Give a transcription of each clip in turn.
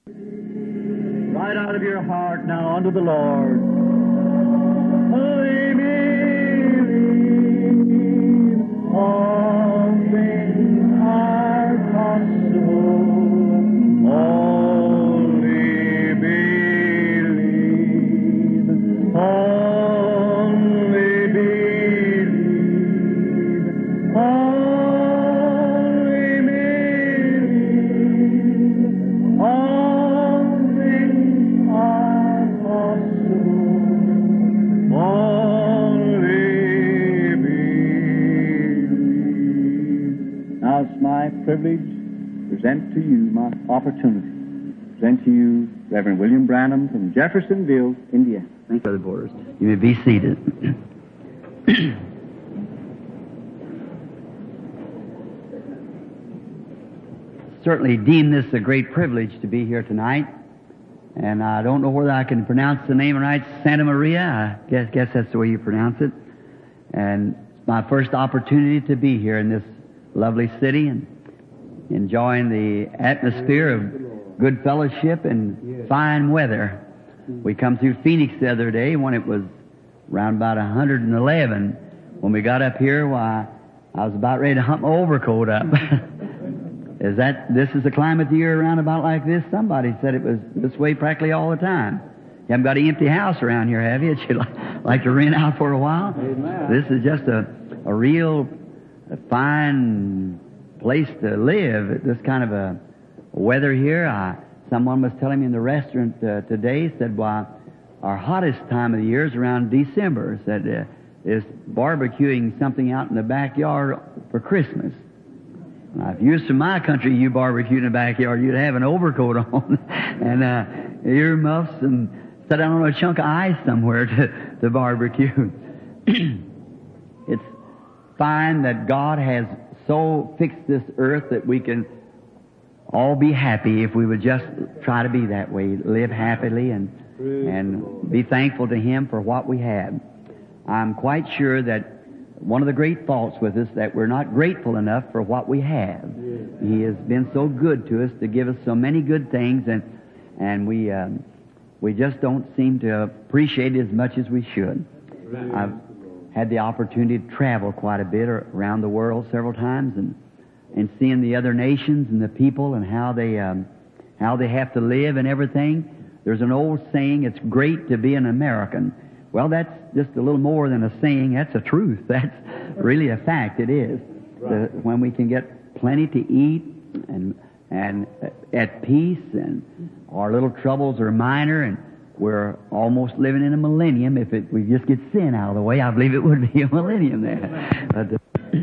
Right out of your heart now unto the Lord. Only believe all things are possible. Only believe. Only believe. Only believe. All things are possible. Only believe. Now it's my privilege to present to you my opportunity. Present to you Reverend William Branham from Jeffersonville, Indiana. Thank you, Brother Borders. You may be seated. Certainly deem this a great privilege to be here tonight. And I don't know whether I can pronounce the name right, Santa Maria. I guess that's the way you pronounce it. And it's my first opportunity to be here in this lovely city and enjoying the atmosphere of good fellowship and fine weather. We come through Phoenix the other day when it was around about 111. When we got up here, why, I was about ready to hump my overcoat up. This is the climate the year around about like this? Somebody said it was this way practically all the time. You haven't got an empty house around here, have you? That you'd like to rent out for a while? Amen. This is just a real fine place to live. This kind of a weather here. Someone was telling me in the restaurant today, said, well, our hottest time of the year is around December. Said, is barbecuing something out in the backyard for Christmas. Now, if you was from my country, you barbecued in the backyard, you'd have an overcoat on and earmuffs and sit down on a chunk of ice somewhere to barbecue. It's fine that God has so fixed this earth that we can all be happy if we would just try to be that way, live happily and be thankful to Him for what we have. I'm quite sure that one of the great faults with us that we're not grateful enough for what we have. He has been so good to us to give us so many good things, and we just don't seem to appreciate it as much as we should. I've had the opportunity to travel quite a bit around the world several times, and seeing the other nations and the people and how they have to live and everything. There's an old saying, it's great to be an American. Well, that's just a little more than a saying. That's a truth. That's really a fact. It is. Right. When we can get plenty to eat and at peace, and our little troubles are minor, and we're almost living in a millennium. If we just get sin out of the way, I believe it would be a millennium there. But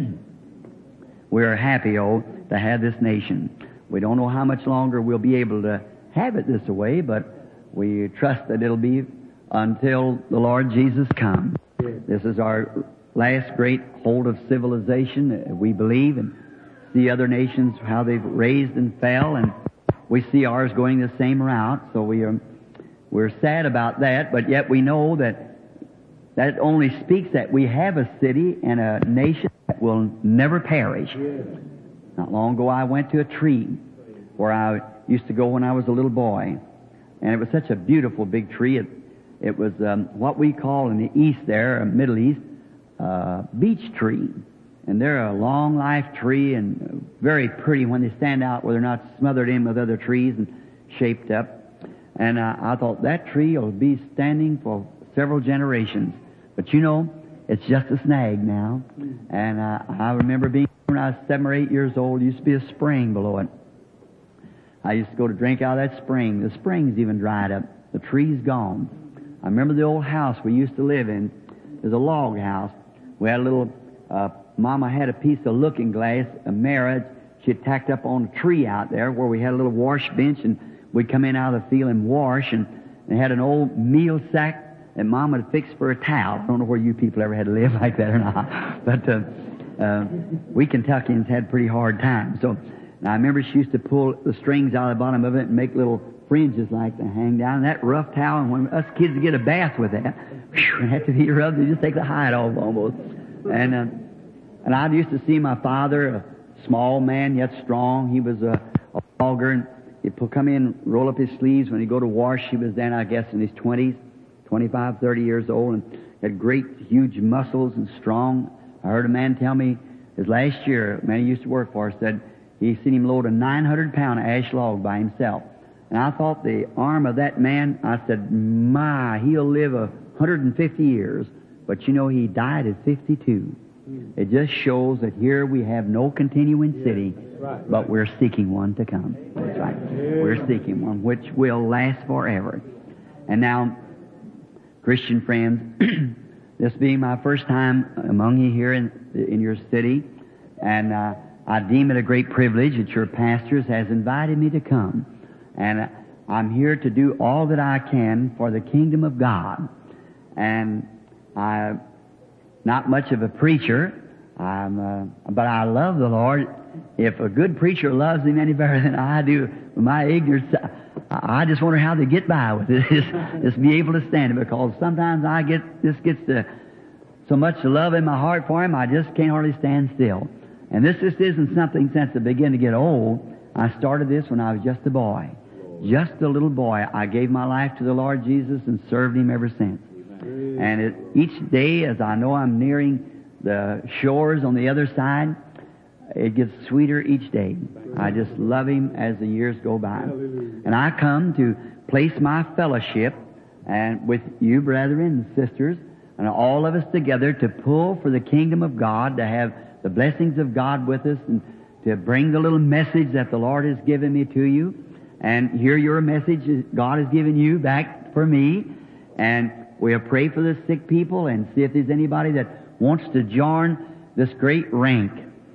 we're happy, to have this nation. We don't know how much longer we'll be able to have it this way, but we trust that it'll be until the Lord Jesus comes. This is our last great hold of civilization, we believe, and see other nations, how they've raised and fell, and we see ours going the same route, so we're sad about that, but yet we know that only speaks that we have a city and a nation that will never perish. Not long ago I went to a tree where I used to go when I was a little boy, and it was such a beautiful big tree. It was what we call in the East there, Middle East, beech tree. And they're a long life tree and very pretty when they stand out where they're not smothered in with other trees and shaped up. And I thought that tree will be standing for several generations. But you know, it's just a snag now. And I remember being, when I was 7 or 8 years old, there used to be a spring below it. I used to go to drink out of that spring. The spring's even dried up. The tree's gone. I remember the old house we used to live in. It was a log house. We had a little, Mama had a piece of looking glass, a mirror she had tacked up on a tree out there where we had a little wash bench, and we'd come in out of the field and wash, and they had an old meal sack that Mama had fixed for a towel. I don't know where you people ever had to live like that or not, but we Kentuckians had pretty hard times. So I remember she used to pull the strings out of the bottom of it and make little fringes like to hang down. And that rough towel, and when us kids would get a bath with that, it had to be rubbed, they just take the hide off almost. And I used to see my father, a small man yet strong. He was a logger, and he'd come in, roll up his sleeves. When he'd go to wash, he was then, I guess, in his 20s, 25, 30 years old, and had great, huge muscles and strong. I heard a man tell me his last year, a man he used to work for, said he seen him load a 900-pound ash log by himself. And I thought the arm of that man, I said, my, he'll live 150 years. But you know, he died at 52. It just shows that here we have no continuing city, but we're seeking one to come. That's right. We're seeking one which will last forever. And now, Christian friends, this being my first time among you here in your city, and I deem it a great privilege that your pastors has invited me to come. And I'm here to do all that I can for the kingdom of God. And I'm not much of a preacher, but I love the Lord. If a good preacher loves Him any better than I do, my ignorance, I just wonder how they get by with it. Just be able to stand it, because sometimes this gets to so much love in my heart for Him, I just can't hardly stand still. And this just isn't something since I began to get old. I started this when I was just a boy. Just a little boy. I gave my life to the Lord Jesus and served Him ever since. And each day, as I know I'm nearing the shores on the other side, it gets sweeter each day. I just love Him as the years go by. And I come to place my fellowship and with you, brethren and sisters, and all of us together to pull for the kingdom of God, to have the blessings of God with us, and to bring the little message that the Lord has given me to you, and hear your message God has given you back for me. And we'll pray for the sick people and see if there's anybody that wants to join this great rank.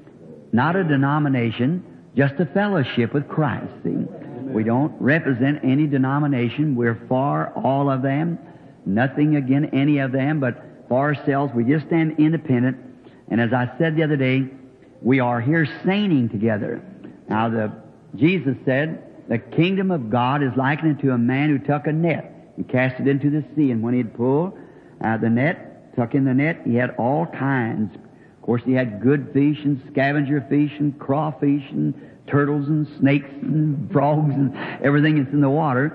Not a denomination, just a fellowship with Christ. See? We don't represent any denomination. We're for all of them. Nothing against any of them, but for ourselves, we just stand independent. And as I said the other day, we are here sainting together. Now, Jesus said, the kingdom of God is likened to a man who took a net and cast it into the sea. And when he'd pull the net, tuck in the net, he had all kinds. Of course, he had good fish and scavenger fish and crawfish and turtles and snakes and frogs and everything that's in the water.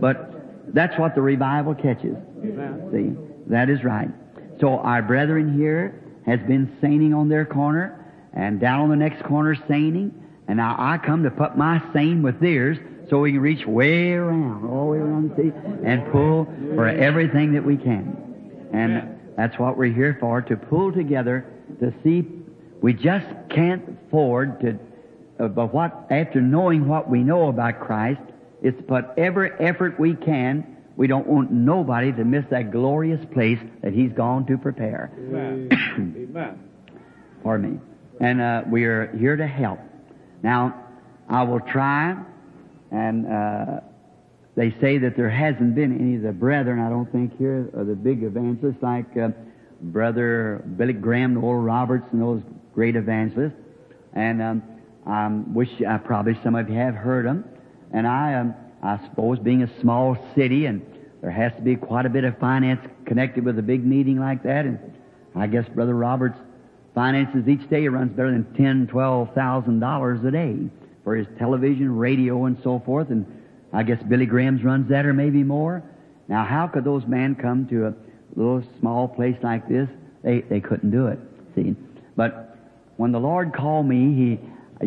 But that's what the revival catches. Amen. See, that is right. So our brethren here has been sainting on their corner, and down on the next corner sainting. And now I come to put my seine with theirs so we can reach way around, all the way around the city, and pull for everything that we can. And that's what we're here for, to pull together to see. We just can't afford to, but after knowing what we know about Christ, is to put every effort we can. We don't want nobody to miss that glorious place that He's gone to prepare. Amen. Amen. Pardon me. And we are here to help. Now, I will try, and they say that there hasn't been any of the brethren, I don't think, here, or the big evangelists like Brother Billy Graham, Oral Roberts, and those great evangelists. And I wish probably some of you have heard them. And I suppose, being a small city, and there has to be quite a bit of finance connected with a big meeting like that. And I guess Brother Roberts' finances each day runs better than $10,000-$12,000 a day for his television, radio, and so forth. And I guess Billy Graham's runs that, or maybe more. Now, how could those men come to a little small place like this? They couldn't do it. See, but when the Lord called me,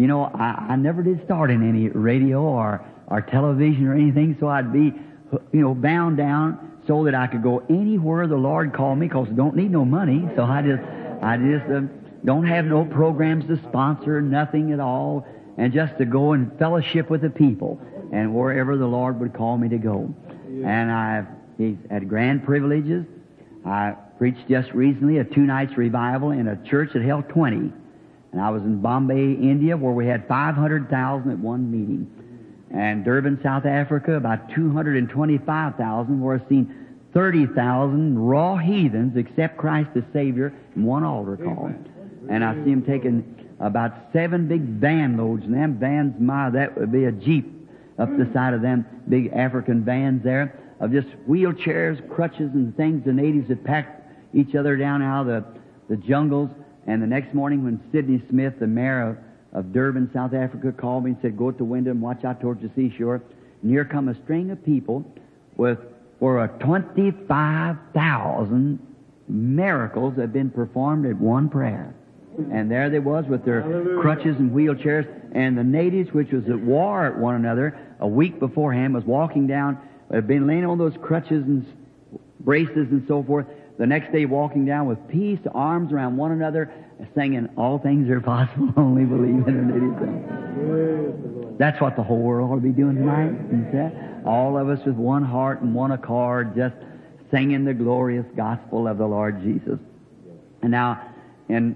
I never did start in any radio or television or anything, so I'd be, bound down so that I could go anywhere the Lord called me, because I don't need no money. So I just don't have no programs to sponsor, nothing at all, and just to go and fellowship with the people and wherever the Lord would call me to go. And He's had grand privileges. I preached just recently a 2-night revival in a church that held 20. And I was in Bombay, India, where we had 500,000 at one meeting. And Durban, South Africa, about 225,000, where I've seen 30,000 raw heathens accept Christ as Savior in one altar call. And I see them taking about 7 big van loads, and them vans, that would be a Jeep up the side of them big African vans there, of just wheelchairs, crutches, and things. The natives had packed each other down out of the jungles. And the next morning when Sidney Smith, the mayor of of Durban, South Africa, called me and said, go to the window and watch out towards the seashore. And here come a string of people for 25,000 miracles that had been performed at one prayer. And there they was with their crutches and wheelchairs. And the natives, which was at war at one another a week beforehand, was walking down, had been laying on those crutches and braces and so forth. The next day walking down with peace, arms around one another, singing, all things are possible, only believe in it. That's what the whole world ought to be doing tonight. All of us with one heart and one accord, just singing the glorious gospel of the Lord Jesus. And now, in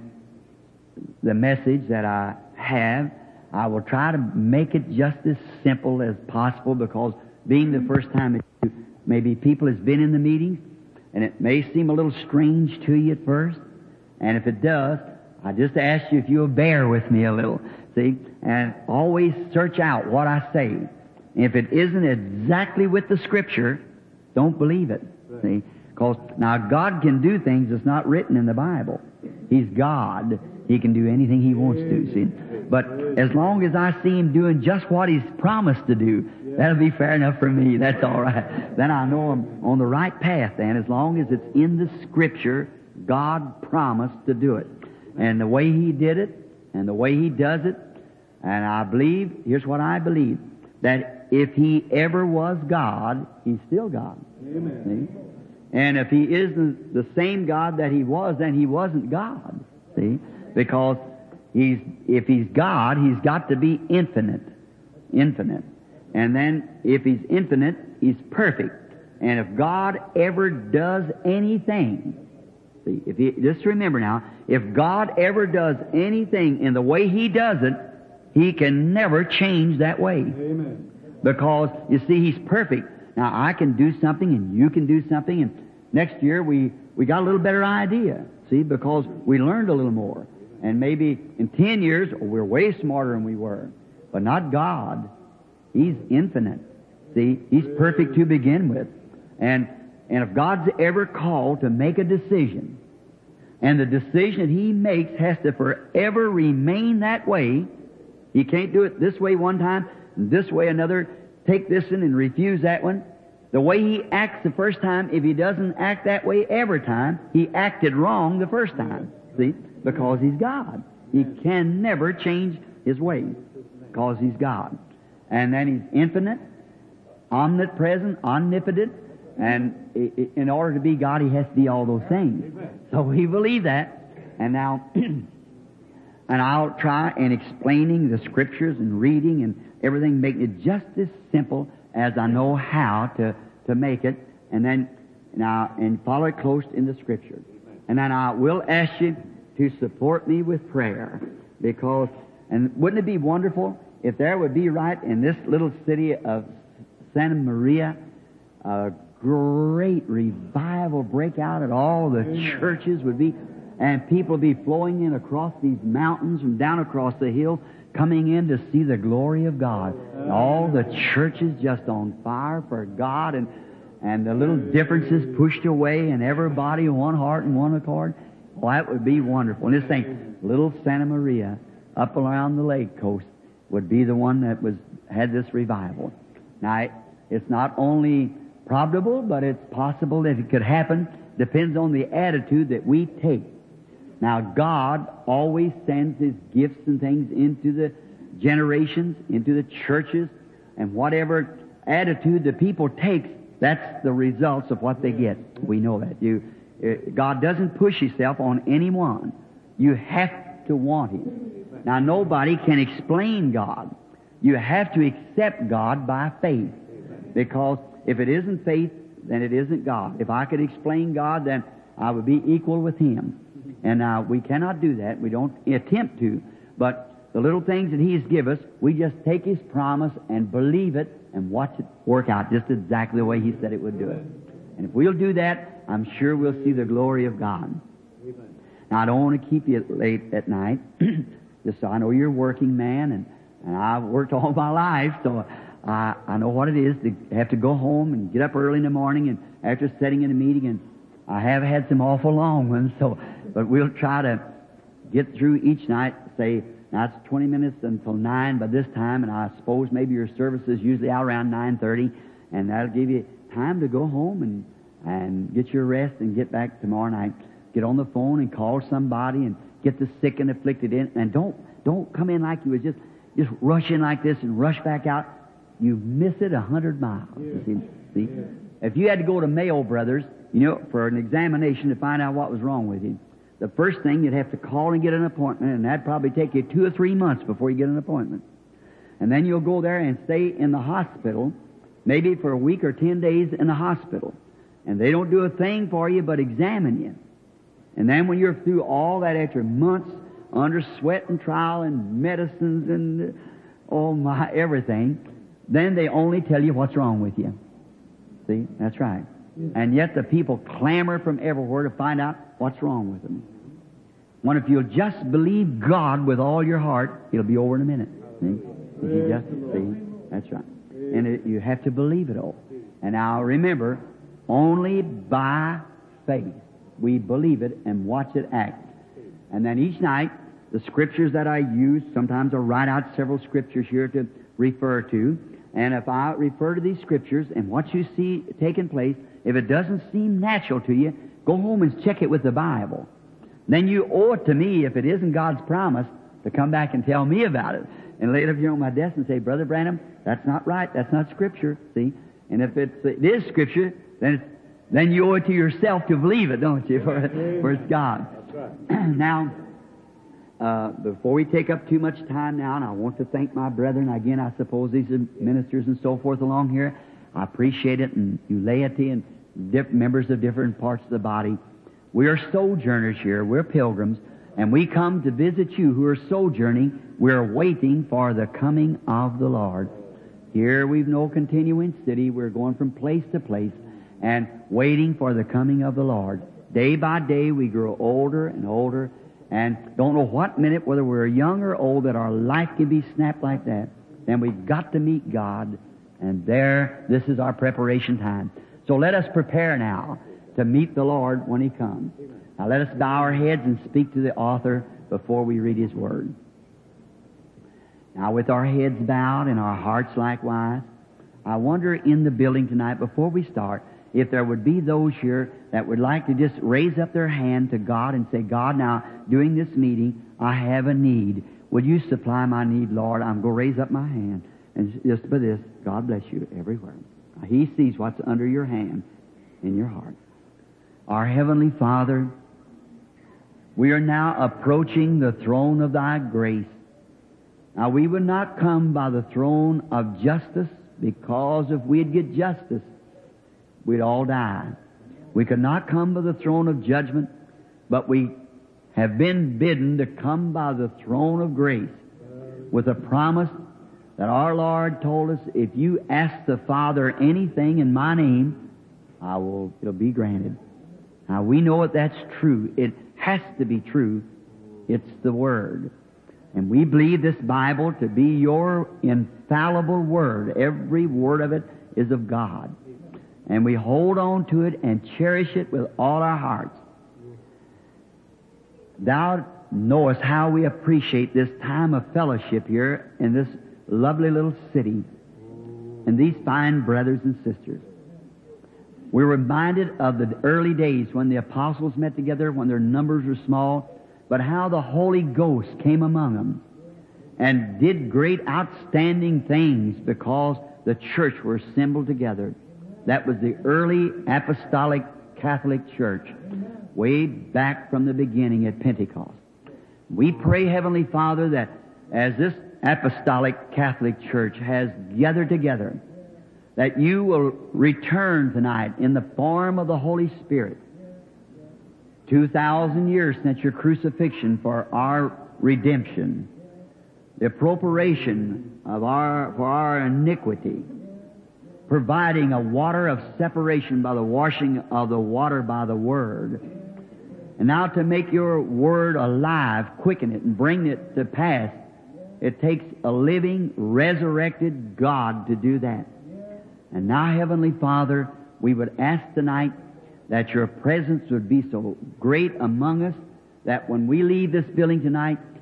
the message that I have, I will try to make it just as simple as possible, because being the first time maybe people has been in the meetings, and it may seem a little strange to you at first, and if it does, I just ask you if you'll bear with me a little, see, and always search out what I say. If it isn't exactly with the Scripture, don't believe it, see, because now God can do things that's not written in the Bible. He's God. He can do anything He wants to, see. But as long as I see Him doing just what He's promised to do, that'll be fair enough for me. That's all right. Then I know I'm on the right path then, as long as it's in the Scripture, God promised to do it. And the way He did it, and the way He does it, and I believe, here's what I believe, that if He ever was God, He's still God. Amen. See? And if He isn't the same God that He was, then He wasn't God. See? Because if He's God, He's got to be infinite. Infinite. And then if He's infinite, He's perfect. And if God ever does anything, see, just remember now, if God ever does anything in the way He does it, He can never change that way. Amen. Because, you see, He's perfect. Now, I can do something and you can do something, and next year we got a little better idea, see, because we learned a little more. And maybe in 10 years, we're way smarter than we were. But not God. He's infinite. See, He's perfect to begin with. And if God's ever called to make a decision, and the decision that He makes has to forever remain that way, He can't do it this way one time, and this way another, take this one and refuse that one. The way He acts the first time, if He doesn't act that way every time, He acted wrong the first time. See? Because He's God. He can never change His ways, because He's God. And then He's infinite, omnipresent, omnipotent, and in order to be God, He has to be all those things. So we believe that. And now, and I'll try in explaining the Scriptures and reading and everything, making it just as simple as I know how to make it, and then and follow it close in the Scripture. And then I will ask you to support me with prayer, because, and wouldn't it be wonderful if there would be right in this little city of Santa Maria a great revival break out, and all the churches would be, and people would be flowing in across these mountains and down across the hills, coming in to see the glory of God. And all the churches just on fire for God, and the little differences pushed away, and everybody one heart and one accord. Well, that would be wonderful. And this thing, little Santa Maria, up around the lake coast, would be the one that had this revival. Now, it's not only probable, but it's possible that it could happen. Depends on the attitude that we take. Now, God always sends His gifts and things into the generations, into the churches, and whatever attitude the people take, that's the results of what they get. We know that. God doesn't push Himself on anyone. You have to want Him. Now, nobody can explain God. You have to accept God by faith. Because if it isn't faith, then it isn't God. If I could explain God, then I would be equal with Him. And we cannot do that. We don't attempt to. But the little things that He's given us, we just take His promise and believe it and watch it work out just exactly the way He said it would do it. And if we'll do that, I'm sure we'll see the glory of God. Amen. Now, I don't want to keep you late at night. Just so I know you're a working man, and I've worked all my life, so I know what it is to have to go home and get up early in the morning, and after sitting in a meeting, and I have had some awful long ones, but we'll try to get through each night, say Now, it's 20 minutes until 9 by this time, and I suppose maybe your service is usually out around 9:30, and that'll give you time to go home and get your rest and get back tomorrow night. Get on the phone and call somebody and get the sick and afflicted in, and don't come in like you was just rush in like this and rush back out. You miss it 100 miles. You see? If you had to go to Mayo Brothers, for an examination to find out what was wrong with you, the first thing you'd have to call and get an appointment, and that'd probably take you 2 or 3 months before you get an appointment. And then you'll go there and stay in the hospital, maybe for a week or 10 days in the hospital. And they don't do a thing for you but examine you. And then when you're through all that after months under sweat and trial and medicines and everything, then they only tell you what's wrong with you. See, that's right. And yet the people clamor from everywhere to find out what's wrong with them. When if you'll just believe God with all your heart, it'll be over in a minute. See? If you just see, that's right. And you have to believe it all. And now remember, only by faith we believe it and watch it act. And then each night, the scriptures that I use, sometimes I'll write out several scriptures here to refer to. And if I refer to these scriptures and what you see taking place, if it doesn't seem natural to you, go home and check it with the Bible. Then you owe it to me, if it isn't God's promise, to come back and tell me about it. And lay it up here on my desk and say, Brother Branham, that's not right. That's not Scripture. See? And if it is Scripture, then you owe it to yourself to believe it, don't you? For it's God. That's right. Now, before we take up too much time now, and I want to thank my brethren. Again, I suppose these are ministers and so forth along here. I appreciate it, and you laity and members of different parts of the body. We are sojourners here. We're pilgrims, and we come to visit you who are sojourning. We're waiting for the coming of the Lord. Here we've no continuing city. We're going from place to place and waiting for the coming of the Lord. Day by day we grow older and older and don't know what minute, whether we're young or old, that our life can be snapped like that. Then we've got to meet God, and this is our preparation time. So let us prepare now to meet the Lord when He comes. Now let us bow our heads and speak to the author before we read His Word. Now with our heads bowed and our hearts likewise, I wonder in the building tonight, before we start, if there would be those here that would like to just raise up their hand to God and say, God, now, during this meeting, I have a need. Would you supply my need, Lord? I'm going to raise up my hand. And just for this, God bless you everywhere. He sees what's under your hand in your heart. Our Heavenly Father, we are now approaching the throne of Thy grace. Now, we would not come by the throne of justice, because if we'd get justice, we'd all die. We could not come by the throne of judgment, but we have been bidden to come by the throne of grace with a promise that our Lord told us, if you ask the Father anything in my name, it'll be granted. Now, we know that that's true. It has to be true. It's the Word. And we believe this Bible to be your infallible Word. Every word of it is of God. And we hold on to it and cherish it with all our hearts. Thou knowest how we appreciate this time of fellowship here in this lovely little city and these fine brothers and sisters. We're reminded of the early days when the apostles met together, when their numbers were small, but how the Holy Ghost came among them and did great outstanding things because the church were assembled together. That was the early apostolic Catholic Church, way back from the beginning at Pentecost. We pray, Heavenly Father, that as this apostolic Catholic Church has gathered together, that you will return tonight in the form of the Holy Spirit. 2,000 years since your crucifixion for our redemption, the appropriation of for our iniquity, providing a water of separation by the washing of the water by the Word. And now to make your Word alive, quicken it and bring it to pass, it takes a living, resurrected God to do that. And now, Heavenly Father, we would ask tonight that your presence would be so great among us that when we leave this building tonight,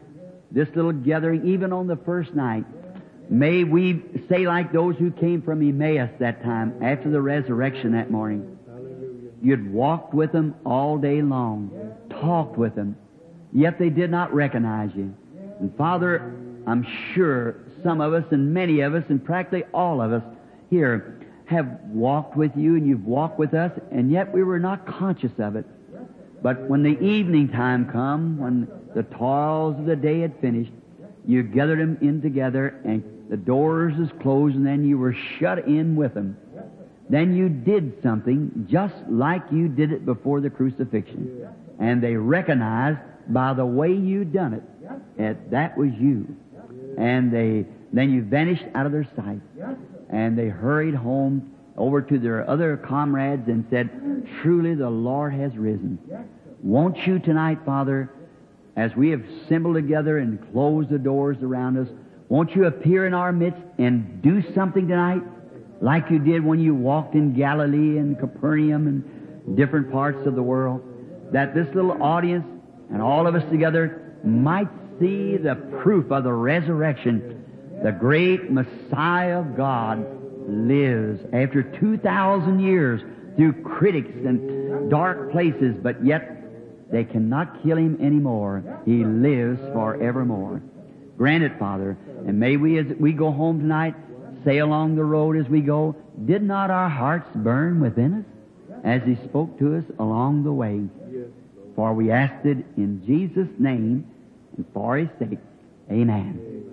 this little gathering, even on the first night, may we say like those who came from Emmaus that time, after the resurrection that morning. You'd walked with them all day long, talked with them, yet they did not recognize you. And Father, I'm sure some of us and many of us and practically all of us here have walked with you and you've walked with us, and yet we were not conscious of it. But when the evening time come, when the toils of the day had finished, you gathered them in together and the doors is closed, and then you were shut in with them. Then you did something just like you did it before the crucifixion. And they recognized by the way you done it that was you. And then you vanished out of their sight. And they hurried home over to their other comrades and said, truly the Lord has risen. Won't you tonight, Father, as we have assembled together and closed the doors around us, won't you appear in our midst and do something tonight like you did when you walked in Galilee and Capernaum and different parts of the world, that this little audience and all of us together might see the proof of the resurrection. The great Messiah of God lives after 2,000 years through critics and dark places, but yet they cannot kill Him anymore. He lives forevermore. Grant it, Father, and may we, as we go home tonight, say along the road as we go, did not our hearts burn within us as He spoke to us along the way? For we asked it in Jesus' name and for His sake. Amen.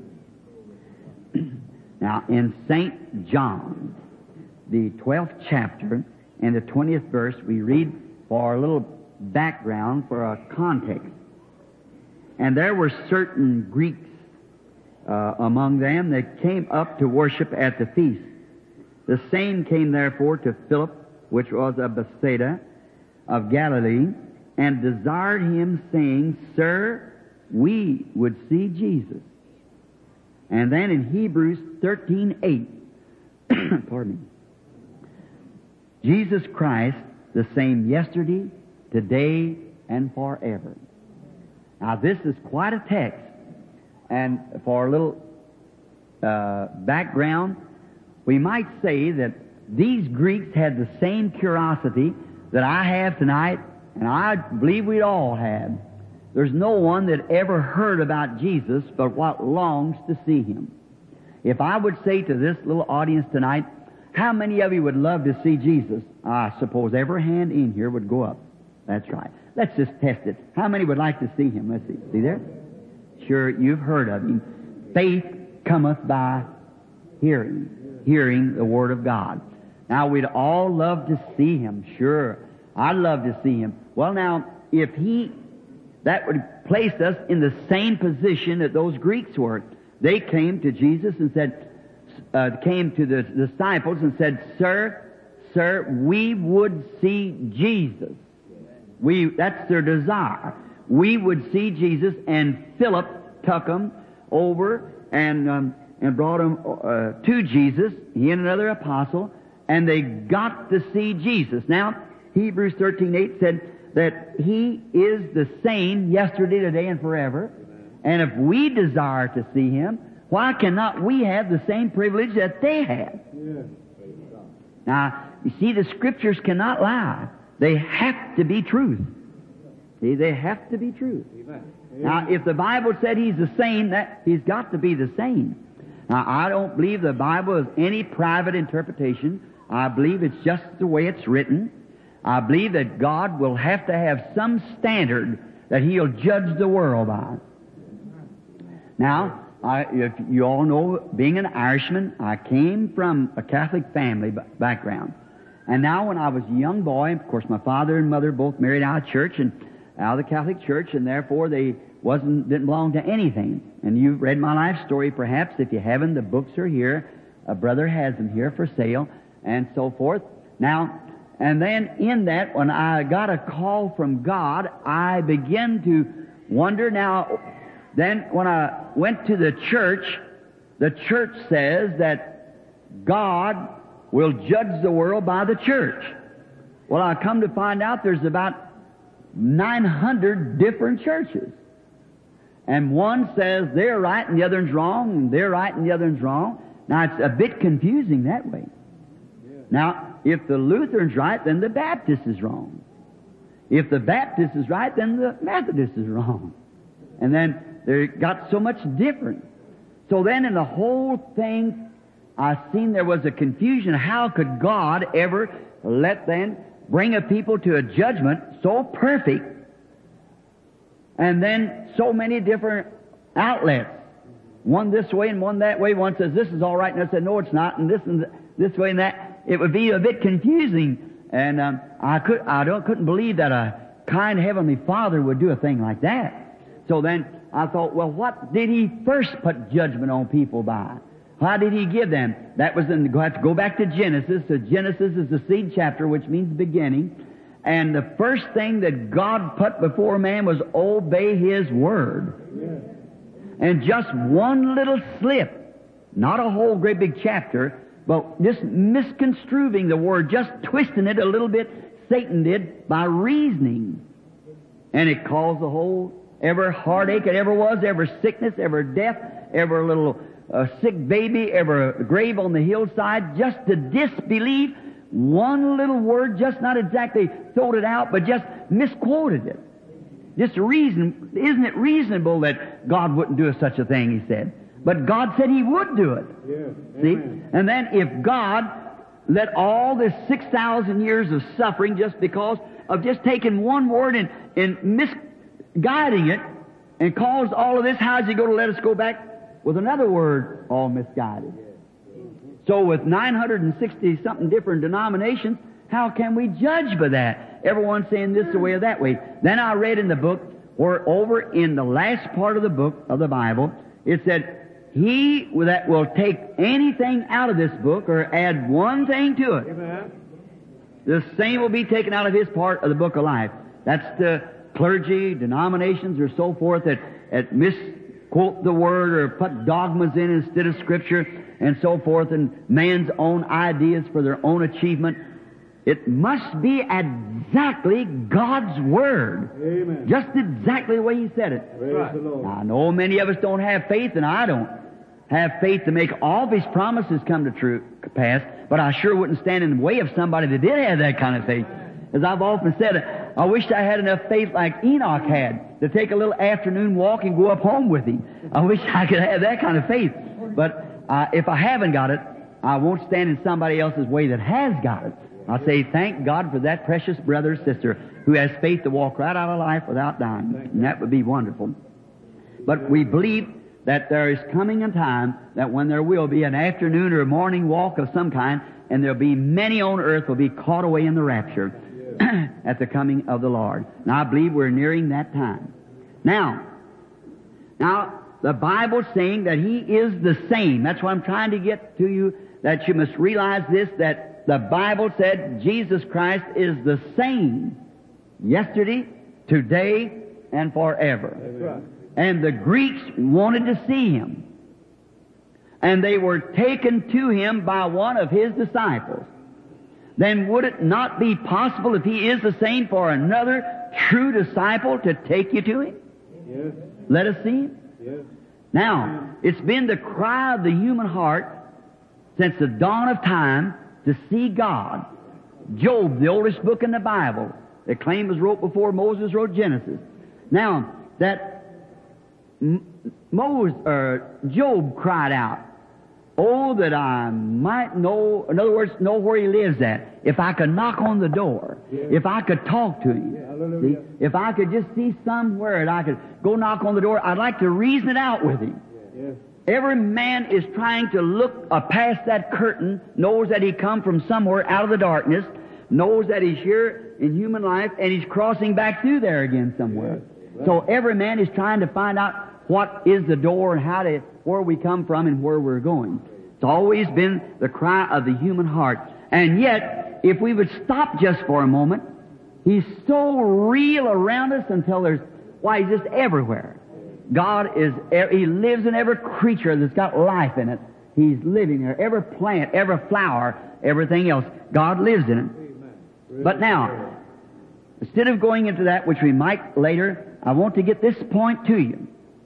Now, in St. John, the 12th chapter and the 20th verse, we read for a little background, for a context. And there were certain Greeks among them that came up to worship at the feast. The same came therefore to Philip, which was of Bethsaida of Galilee, and desired him, saying, Sir, we would see Jesus. And then in Hebrews 13:8, pardon me, Jesus Christ, the same yesterday, today, and forever. Now this is quite a text. And for a little background, we might say that these Greeks had the same curiosity that I have tonight, and I believe we all had. There's no one that ever heard about Jesus but what longs to see Him. If I would say to this little audience tonight, how many of you would love to see Jesus? I suppose every hand in here would go up. That's right. Let's just test it. How many would like to see Him? Let's see. See there? Sure, you've heard of Him. Faith cometh by hearing the Word of God. Now, we'd all love to see Him. Sure, I'd love to see Him. Well, now, if that would place us in the same position that those Greeks were. They came to Jesus and said, came to the disciples and said, Sir, we would see Jesus. That's their desire. We would see Jesus, and Philip took them over and brought them to Jesus, he and another apostle, and they got to see Jesus. Now, Hebrews 13:8 said that He is the same yesterday, today, and forever. And if we desire to see Him, why cannot we have the same privilege that they had? Now, you see, the Scriptures cannot lie. They have to be truth. See, they have to be truth. Now, if the Bible said He's the same, that He's got to be the same. Now, I don't believe the Bible is any private interpretation. I believe it's just the way it's written. I believe that God will have to have some standard that He'll judge the world by. Now, if you all know, being an Irishman, I came from a Catholic family background. And now when I was a young boy, of course my father and mother both married out of church and out of the Catholic Church, and therefore they didn't belong to anything. And you've read my life story perhaps. If you haven't, the books are here. A brother has them here for sale and so forth. Now, and then in that, when I got a call from God, I began to wonder. Now, then when I went to the church says that God will judge the world by the church. Well, I come to find out there's about 900 different churches. And one says they're right and the other one's wrong, and they're right and the other one's wrong. Now, it's a bit confusing that way. Now, if the Lutheran's right, then the Baptist is wrong. If the Baptist is right, then the Methodist is wrong. And then they got so much different. So then in the whole thing, I seen there was a confusion. How could God ever let then bring a people to a judgment so perfect, and then so many different outlets? One this way and one that way. One says this is all right, and I said no, it's not, and this way and that. It would be a bit confusing, and I couldn't believe that a kind Heavenly Father would do a thing like that. So then I thought, well, what did He first put judgment on people by? How did He give them? That was in, I have to go back to Genesis. So Genesis is the seed chapter, which means beginning. And the first thing that God put before man was obey His word. And just one little slip, not a whole great big chapter, but just misconstruing the word, just twisting it a little bit, Satan did, by reasoning. And it caused the whole, every heartache it ever was, every sickness, every death, every little sick baby, every grave on the hillside, just to disbelieve one little word, just not exactly thrown it out, but just misquoted it. Just reason, isn't it reasonable that God wouldn't do such a thing, he said. But God said He would do it. Yes. See? Amen. And then if God let all this 6,000 years of suffering just because of just taking one word and misguiding it and caused all of this, how's He going to let us go back with another word all misguided? So with 960-something different denominations, how can we judge by that? Everyone saying this way or that way. Then I read in the book, or over in the last part of the book of the Bible, it said, he that will take anything out of this book or add one thing to it, Amen. the same will be taken out of his part of the book of life. That's the clergy, denominations, or so forth that misquote the word or put dogmas in instead of Scripture and so forth, and man's own ideas for their own achievement. It must be exactly God's Word. Amen. Just exactly the way He said it. Praise the Lord. Now, I know many of us don't have faith, and I don't have faith to make all of His promises come to pass, but I sure wouldn't stand in the way of somebody that did have that kind of faith. As I've often said, I wish I had enough faith like Enoch had to take a little afternoon walk and go up home with him. I wish I could have that kind of faith. But if I haven't got it, I won't stand in somebody else's way that has got it. I say, thank God for that precious brother or sister who has faith to walk right out of life without dying. And that would be wonderful. But we believe that there is coming a time that when there will be an afternoon or a morning walk of some kind, and there'll be many on earth will be caught away in the rapture at the coming of the Lord. Now, I believe we're nearing that time. Now, the Bible's saying that He is the same. That's what I'm trying to get to you, that you must realize this, that the Bible said Jesus Christ is the same yesterday, today, and forever. Right. And the Greeks wanted to see Him. And they were taken to Him by one of His disciples. Then would it not be possible, if He is the same, for another true disciple to take you to Him? Yes. Let us see Him. Yes. Now, it's been the cry of the human heart since the dawn of time to see God. Job, the oldest book in the Bible, they claim was wrote before Moses wrote Genesis. Now, that Job cried out, "Oh, that I might know," in other words, know where He lives at. If I could knock on the door, if I could talk to Him, see? If I could just see somewhere and I could go knock on the door, I'd like to reason it out with Him. Yes. Every man is trying to look past that curtain, knows that he come from somewhere out of the darkness, knows that he's here in human life, and he's crossing back through there again somewhere. Yes. So every man is trying to find out what is the door and where we come from and where we're going. It's always been the cry of the human heart. And yet, if we would stop just for a moment, He's so real around us until He's just everywhere. God He lives in every creature that's got life in it. He's living there. Every plant, every flower, everything else. God lives in it. But now, instead of going into that, which we might later, I want to get this point to you.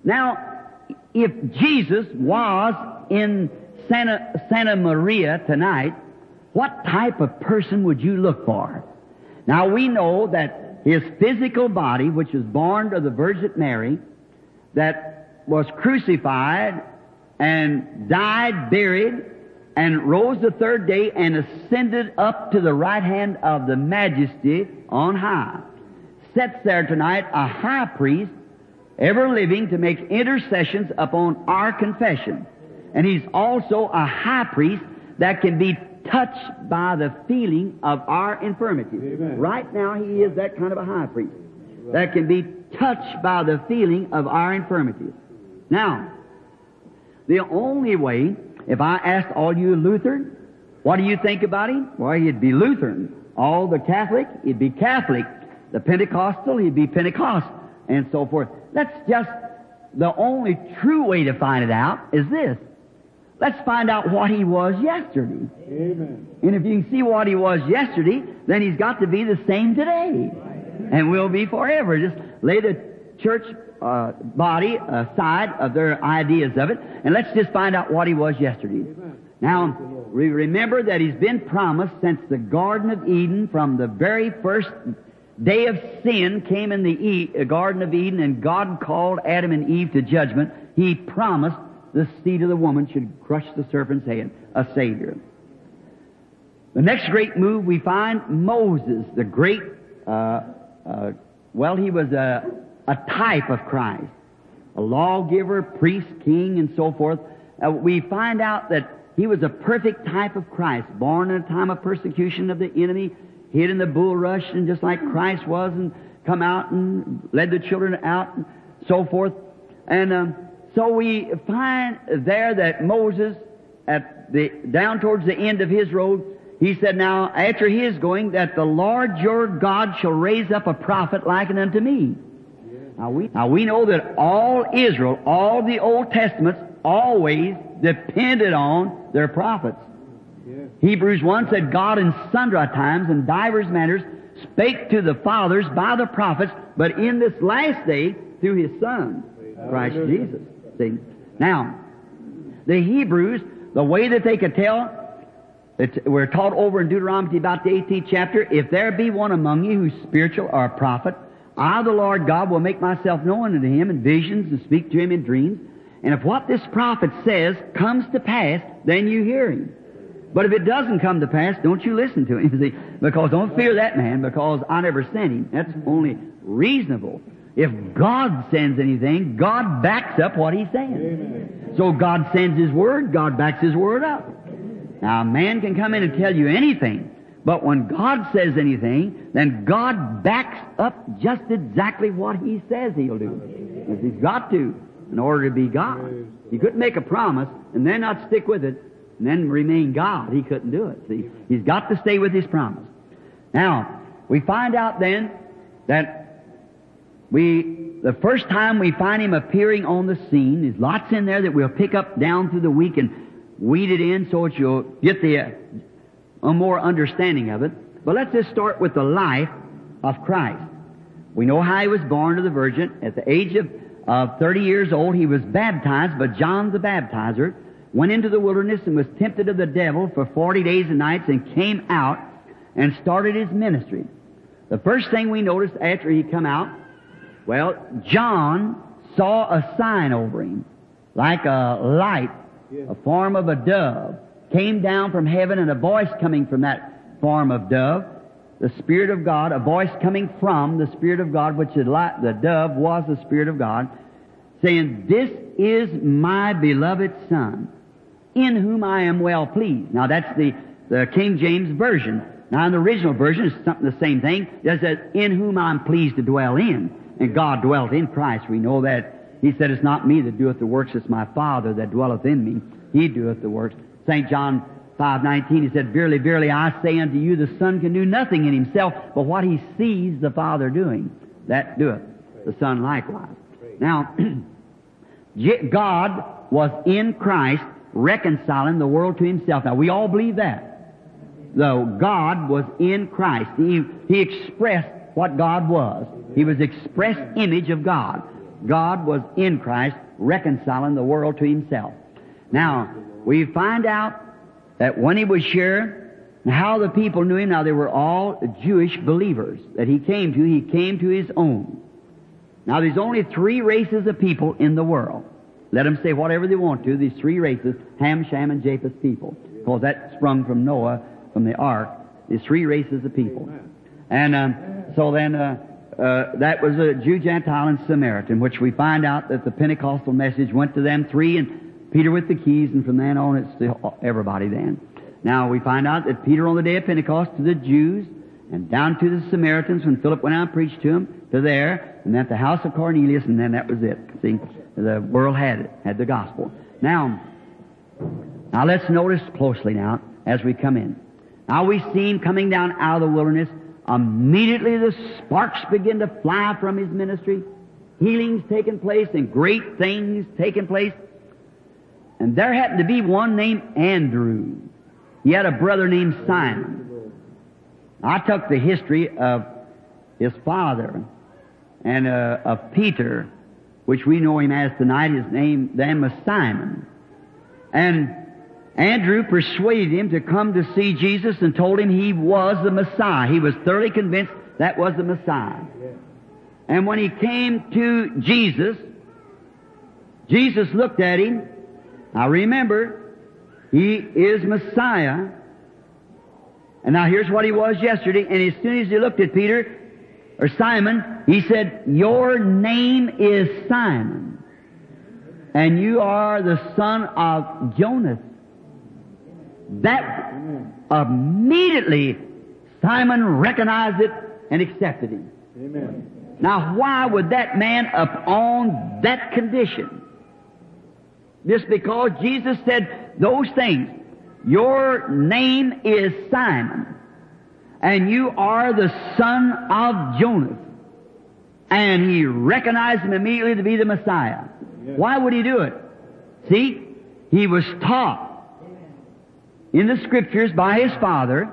Now, if Jesus was in Santa Maria tonight, what type of person would you look for? Now, we know that His physical body, which was born of the Virgin Mary, that was crucified and died, buried, and rose the third day and ascended up to the right hand of the Majesty on high, sits there tonight a high priest, ever living, to make intercessions upon our confession. And He's also a high priest that can be touched by the feeling of our infirmities. Amen. Right now He is that kind of a high priest that can be touched by the feeling of our infirmities. Now, the only way, if I asked all you Lutheran, what do you think about Him? Well, He'd be Lutheran. All the Catholic, He'd be Catholic. The Pentecostal, He'd be Pentecostal, and so forth. That's just the only true way to find it out is this. Let's find out what He was yesterday. Amen. And if you can see what He was yesterday, then He's got to be the same today. And will be forever. Just lay the church body aside of their ideas of it, and let's just find out what He was yesterday. Amen. Now, we remember that He's been promised since the Garden of Eden, from the very first day of sin came in the Garden of Eden, and God called Adam and Eve to judgment. He promised the seed of the woman should crush the serpent's head, a Savior. The next great move we find, Moses, the great, he was a type of Christ, a lawgiver, priest, king, and so forth. We find out that he was a perfect type of Christ, born in a time of persecution of the enemy, hid in the bulrush, and just like Christ was, and come out and led the children out, and so forth. And so we find there that Moses, down towards the end of his road, he said, now, after his going, that the Lord your God shall raise up a prophet like unto me. Now we know that all Israel, all the Old Testaments, always depended on their prophets. Yes. Hebrews 1 said, God in sundry times and divers manners spake to the fathers by the prophets, but in this last day through His Son, Christ Jesus. See? Now, the Hebrews, the way that they could tell, we're taught over in Deuteronomy about the 18th chapter, if there be one among you who's spiritual or a prophet, I, the Lord God, will make myself known unto him in visions and speak to him in dreams. And if what this prophet says comes to pass, then you hear him. But if it doesn't come to pass, don't you listen to him. See? Because don't fear that man, because I never sent him. That's only reasonable. If God sends anything, God backs up what He's saying. Amen. So God sends His Word, God backs His Word up. Now, a man can come in and tell you anything, but when God says anything, then God backs up just exactly what He says He'll do. Because He's got to, in order to be God. He couldn't make a promise and then not stick with it and then remain God. He couldn't do it. See, He's got to stay with His promise. Now, we find out then that the first time we find Him appearing on the scene, there's lots in there that we'll pick up down through the week and weed it in so that you'll get a more understanding of it. But let's just start with the life of Christ. We know how He was born to the Virgin. At the age of 30 years old, He was baptized, but John the Baptizer went into the wilderness and was tempted of the devil for 40 days and nights and came out and started His ministry. The first thing we noticed after He come out, well, John saw a sign over him, like a light, a form of a dove, came down from heaven, and a voice coming from that form of dove, the Spirit of God, a voice coming from the Spirit of God, which the dove was the Spirit of God, saying, "This is my beloved Son, in whom I am well pleased." Now that's the King James Version. Now in the original version, it's something the same thing. It says, "In whom I'm pleased to dwell in." And God dwelt in Christ. We know that. He said, "It's not me that doeth the works, it's my Father that dwelleth in me. He doeth the works." St. John 5:19, He said, "Verily, verily, I say unto you, the Son can do nothing in Himself, but what He sees the Father doing, that doeth the Son likewise." Now, God was in Christ reconciling the world to Himself. Now, we all believe that. Though God was in Christ. He expressed what God was. He was express image of God. God was in Christ, reconciling the world to Himself. Now, we find out that when He was here, how the people knew Him. Now, they were all Jewish believers that He came to His own. Now, there's only three races of people in the world. Let them say whatever they want to, these three races, Ham, Shem, and Japheth people. Because that sprung from Noah, from the ark. There's three races of people. And so then that was a Jew, Gentile, and Samaritan, which we find out that the Pentecostal message went to them three, and Peter with the keys, and from then on it's to everybody then. Now we find out that Peter on the day of Pentecost to the Jews, and down to the Samaritans when Philip went out and preached to them, to there, and then at the house of Cornelius, and then that was it. See, the world had the gospel. Now let's notice closely now as we come in. Now we see Him coming down out of the wilderness. Immediately the sparks begin to fly from His ministry. Healings taking place and great things taking place. And there happened to be one named Andrew. He had a brother named Simon. I took the history of his father and of Peter, which we know him as tonight. His name then was Simon. And Andrew persuaded him to come to see Jesus and told him he was the Messiah. He was thoroughly convinced that was the Messiah. And when he came to Jesus, Jesus looked at him. Now remember, He is Messiah. And now here's what He was yesterday. And as soon as He looked at Peter, or Simon, He said, "Your name is Simon, and you are the son of Jonas." That immediately Simon recognized it and accepted Him. Amen. Now why would that man upon that condition? Just because Jesus said those things. Your name is Simon, and you are the son of Jonas. And he recognized him immediately to be the Messiah. Yes. Why would he do it? See, he was taught in the Scriptures by his father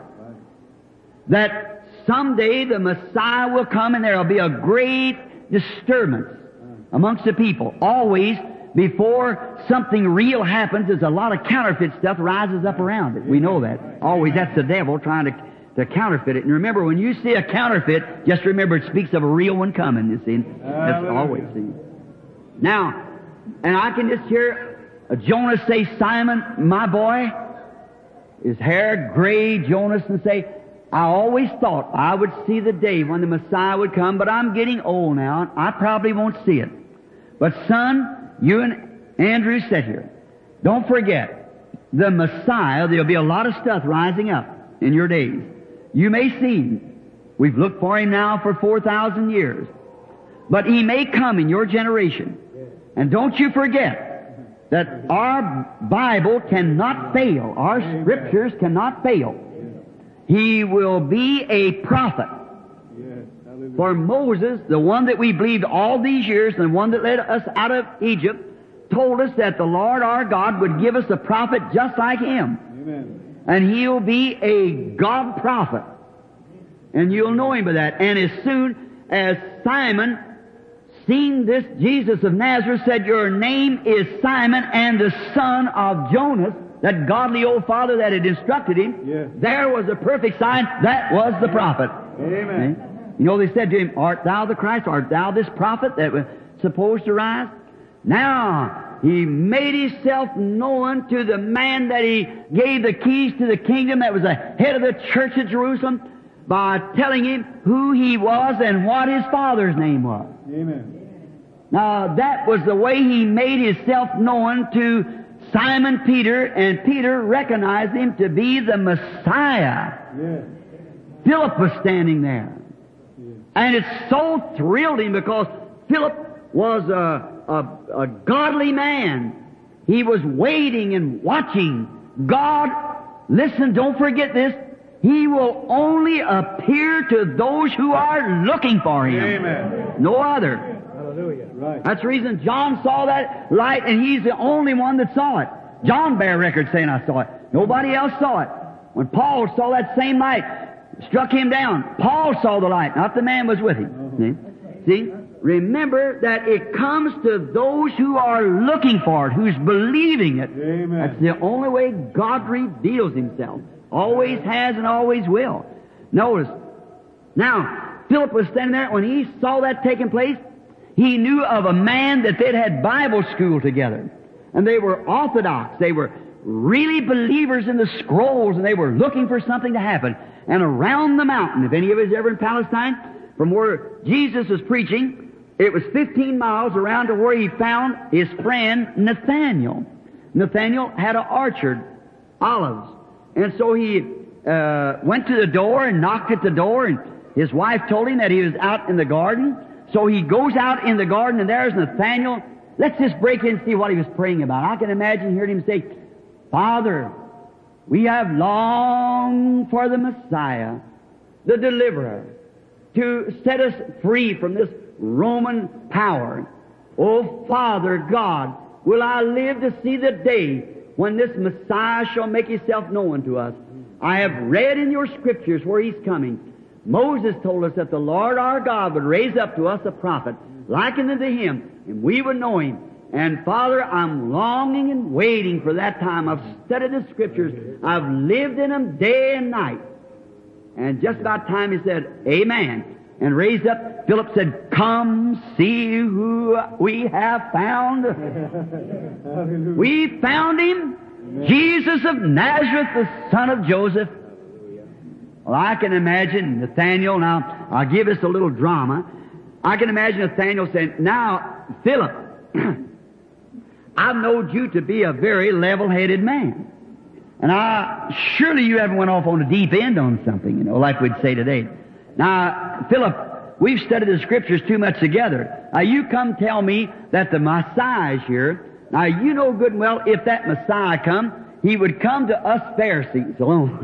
that someday the Messiah will come and there will be a great disturbance amongst the people. Always, before something real happens, there's a lot of counterfeit stuff rises up around it. We know that. Always, that's the devil trying to counterfeit it. And remember, when you see a counterfeit, just remember it speaks of a real one coming, you see. That's always seen. Now, and I can just hear Jonas say, "Simon, my boy," his hair gray, Jonas, and say, "I always thought I would see the day when the Messiah would come, but I'm getting old now. I probably won't see it. But son, you and Andrew sit here. Don't forget, the Messiah, there'll be a lot of stuff rising up in your days. You may see Him. We've looked for Him now for 4,000 years. But He may come in your generation. And don't you forget that our Bible cannot fail. Our Scriptures cannot fail. He will be a prophet. For Moses, the one that we believed all these years, and the one that led us out of Egypt, told us that the Lord our God would give us a prophet just like him. Amen. And he'll be a God prophet. And you'll know him by that. And as soon as Simon seen this Jesus of Nazareth, said, "Your name is Simon, and the son of Jonas," that godly old father that had instructed him, Yes. there was a perfect sign. That was the prophet. Amen. See? You know, they said to him, "Art thou the Christ? Art thou this prophet that was supposed to rise?" Now, he made himself known to the man that he gave the keys to the kingdom, that was the head of the church at Jerusalem, by telling him who he was and what his father's name was. Amen. Now, that was the way he made himself known to Simon Peter, and Peter recognized him to be the Messiah. Yes. Philip was standing there. And it so thrilled him because Philip was a godly man. He was waiting and watching. God, listen, don't forget this, He will only appear to those who are looking for Him. Amen. No other. Hallelujah. Right. That's the reason John saw that light, and he's the only one that saw it. John bare record saying, "I saw it." Nobody else saw it. When Paul saw that same light, struck him down, Paul saw the light, not the man was with him. See? remember that it comes to those who are looking for it, who's believing it. Amen. That's the only way God reveals Himself. Always has and always will. Notice, now, Philip was standing there. When he saw that taking place, he knew of a man that they'd had Bible school together. And they were orthodox. They were really believers in the scrolls, and they were looking for something to happen. And around the mountain, if any of you is ever in Palestine, from where Jesus was preaching, it was 15 miles around to where he found his friend Nathaniel. Nathaniel had an orchard, olives. And so he went to the door and knocked at the door, and his wife told him that he was out in the garden. So he goes out in the garden, and there's Nathaniel. Let's just break in and see what he was praying about. I can imagine hearing him say, Father, we have longed for the Messiah, the Deliverer, to set us free from this Roman power. Oh, Father God, will I live to see the day when this Messiah shall make Himself known to us? I have read in your Scriptures where He's coming. Moses told us that the Lord our God would raise up to us a prophet, likened unto Him, and we would know Him. And Father, I'm longing and waiting for that time. I've studied the Scriptures. I've lived in them day and night. And just about time he said, Amen. And raised up, Philip said, Come see who we have found. We found Him, Jesus of Nazareth, the son of Joseph. Well, I can imagine Nathaniel. Now, I'll give us a little drama. I can imagine Nathaniel saying, Now, Philip, I've known you to be a very level-headed man. And surely you haven't went off on the deep end on something, like we'd say today. Now, Philip, we've studied the Scriptures too much together. Now, you come tell me that the Messiah is here. Now, you know good and well, if that Messiah come, He would come to us Pharisees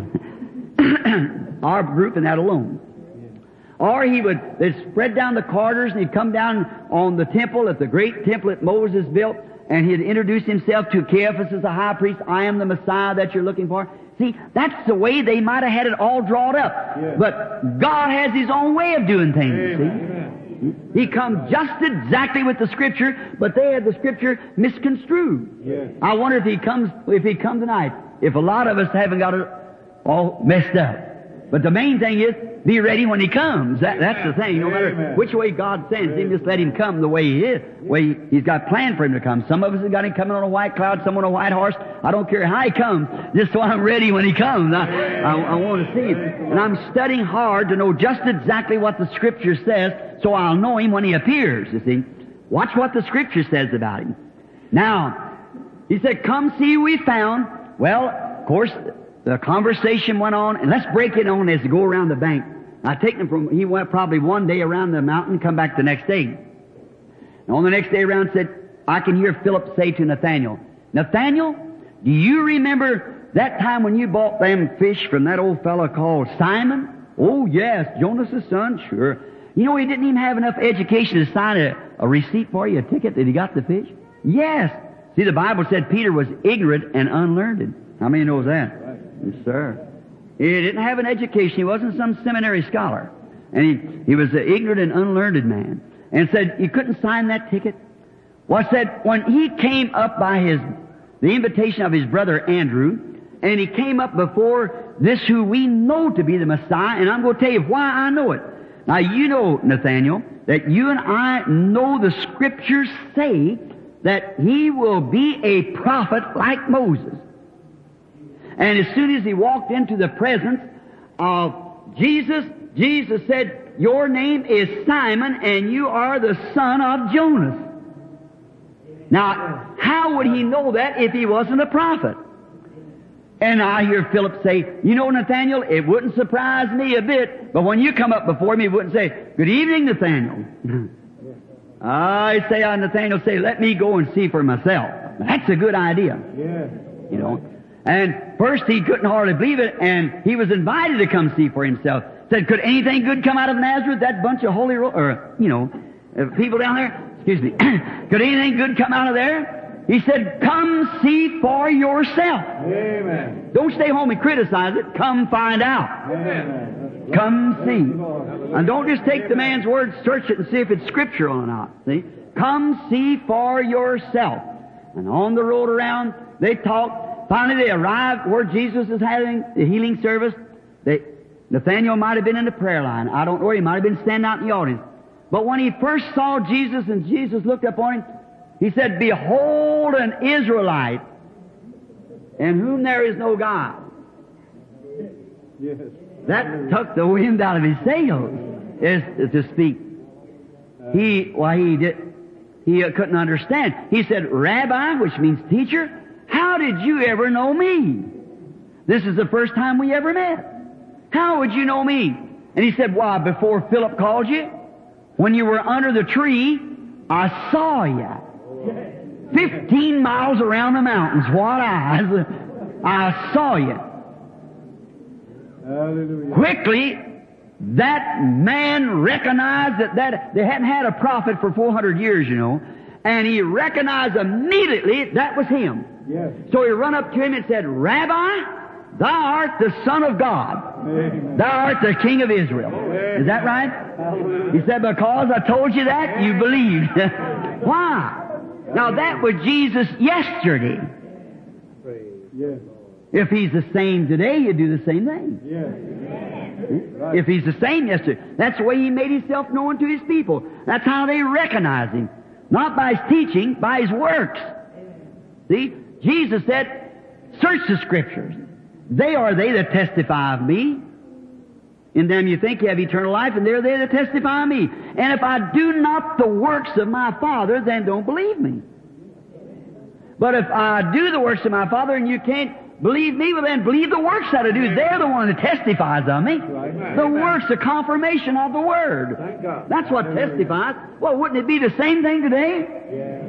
alone. Our group and that alone. Or they'd spread down the corridors and He'd come down on the temple, at the great temple that Moses built, and He'd introduce Himself to Caiaphas as the high priest. I am the Messiah that you're looking for. See, that's the way they might have had it all drawn up. Yes. But God has His own way of doing things. Amen. See? He comes just exactly with the Scripture, but they had the Scripture misconstrued. Yes. I wonder if He comes tonight, if a lot of us haven't got it all messed up. But the main thing is, be ready when He comes. That's the thing. No matter which way God sends Him, just let Him come the way He is. Way He's got planned for Him to come. Some of us have got Him coming on a white cloud, some on a white horse. I don't care how He comes, just so I'm ready when He comes. I want to see Him. And I'm studying hard to know just exactly what the Scripture says, so I'll know Him when He appears, you see. Watch what the Scripture says about Him. Now, He said, Come see we found. Well, of course, the conversation went on, and let's break it on as to go around the bank. I take them he went probably one day around the mountain, come back the next day. And on the next day around said, I can hear Philip say to Nathaniel, Nathaniel, do you remember that time when you bought them fish from that old fellow called Simon? Oh, yes, Jonas' son, sure. You know, he didn't even have enough education to sign a receipt for you, a ticket that he got the fish? Yes. See, the Bible said Peter was ignorant and unlearned. How many knows that? Yes, sir. He didn't have an education. He wasn't some seminary scholar. And he was an ignorant and unlearned man. And said he couldn't sign that ticket. Well, said when he came up by the invitation of his brother Andrew, and he came up before this who we know to be the Messiah, and I'm going to tell you why I know it. Now, you know, Nathaniel, that you and I know the Scriptures say that he will be a prophet like Moses. And as soon as he walked into the presence of Jesus, Jesus said, Your name is Simon, and you are the son of Jonas. Now, how would he know that if he wasn't a prophet? And I hear Philip say, You know, Nathaniel, it wouldn't surprise me a bit, but when you come up before me, he wouldn't say, Good evening, Nathaniel. Nathaniel say, Let me go and see for myself. That's a good idea. You know. And first he couldn't hardly believe it, and he was invited to come see for himself. Said, could anything good come out of Nazareth? That bunch of people down there? Excuse me. Could anything good come out of there? He said, come see for yourself. Amen. Don't stay home and criticize it. Come find out. Amen. Come see. And don't just take the man's word, search it and see if it's scriptural or not. See? Come see for yourself. And on the road around, they talked. Finally, they arrived where Jesus is having the healing service. Nathaniel might have been in the prayer line. I don't know. He might have been standing out in the audience. But when he first saw Jesus and Jesus looked upon him, he said, Behold an Israelite in whom there is no God. Yes. That took the wind out of his sails, is to speak. He couldn't understand. He said, Rabbi, which means teacher, how did you ever know me? This is the first time we ever met. How would you know me? And he said, Why, before Philip called you, when you were under the tree, I saw you. 15 miles around the mountains. What eyes? I saw you. Hallelujah. Quickly, that man recognized that they hadn't had a prophet for 400 years, you know, and he recognized immediately that was him. Yes. So he run up to him and said, Rabbi, thou art the Son of God. Amen. Thou art the King of Israel. Is that right? Hallelujah. He said, because I told you that, you believed. Why? Now that was Jesus yesterday. Yes. If he's the same today, you do the same thing. Yes. If he's the same yesterday. That's the way he made himself known to his people. That's how they recognize him. Not by his teaching, by his works. See? Jesus said, search the Scriptures. They are they that testify of me. In them you think you have eternal life, and they're they that testify of me. And if I do not the works of my Father, then don't believe me. But if I do the works of my Father and you can't believe me, well then believe the works that I do. They're the one that testifies of me. The works, the confirmation of the Word. Thank God. That's what testifies. Well, wouldn't it be the same thing today?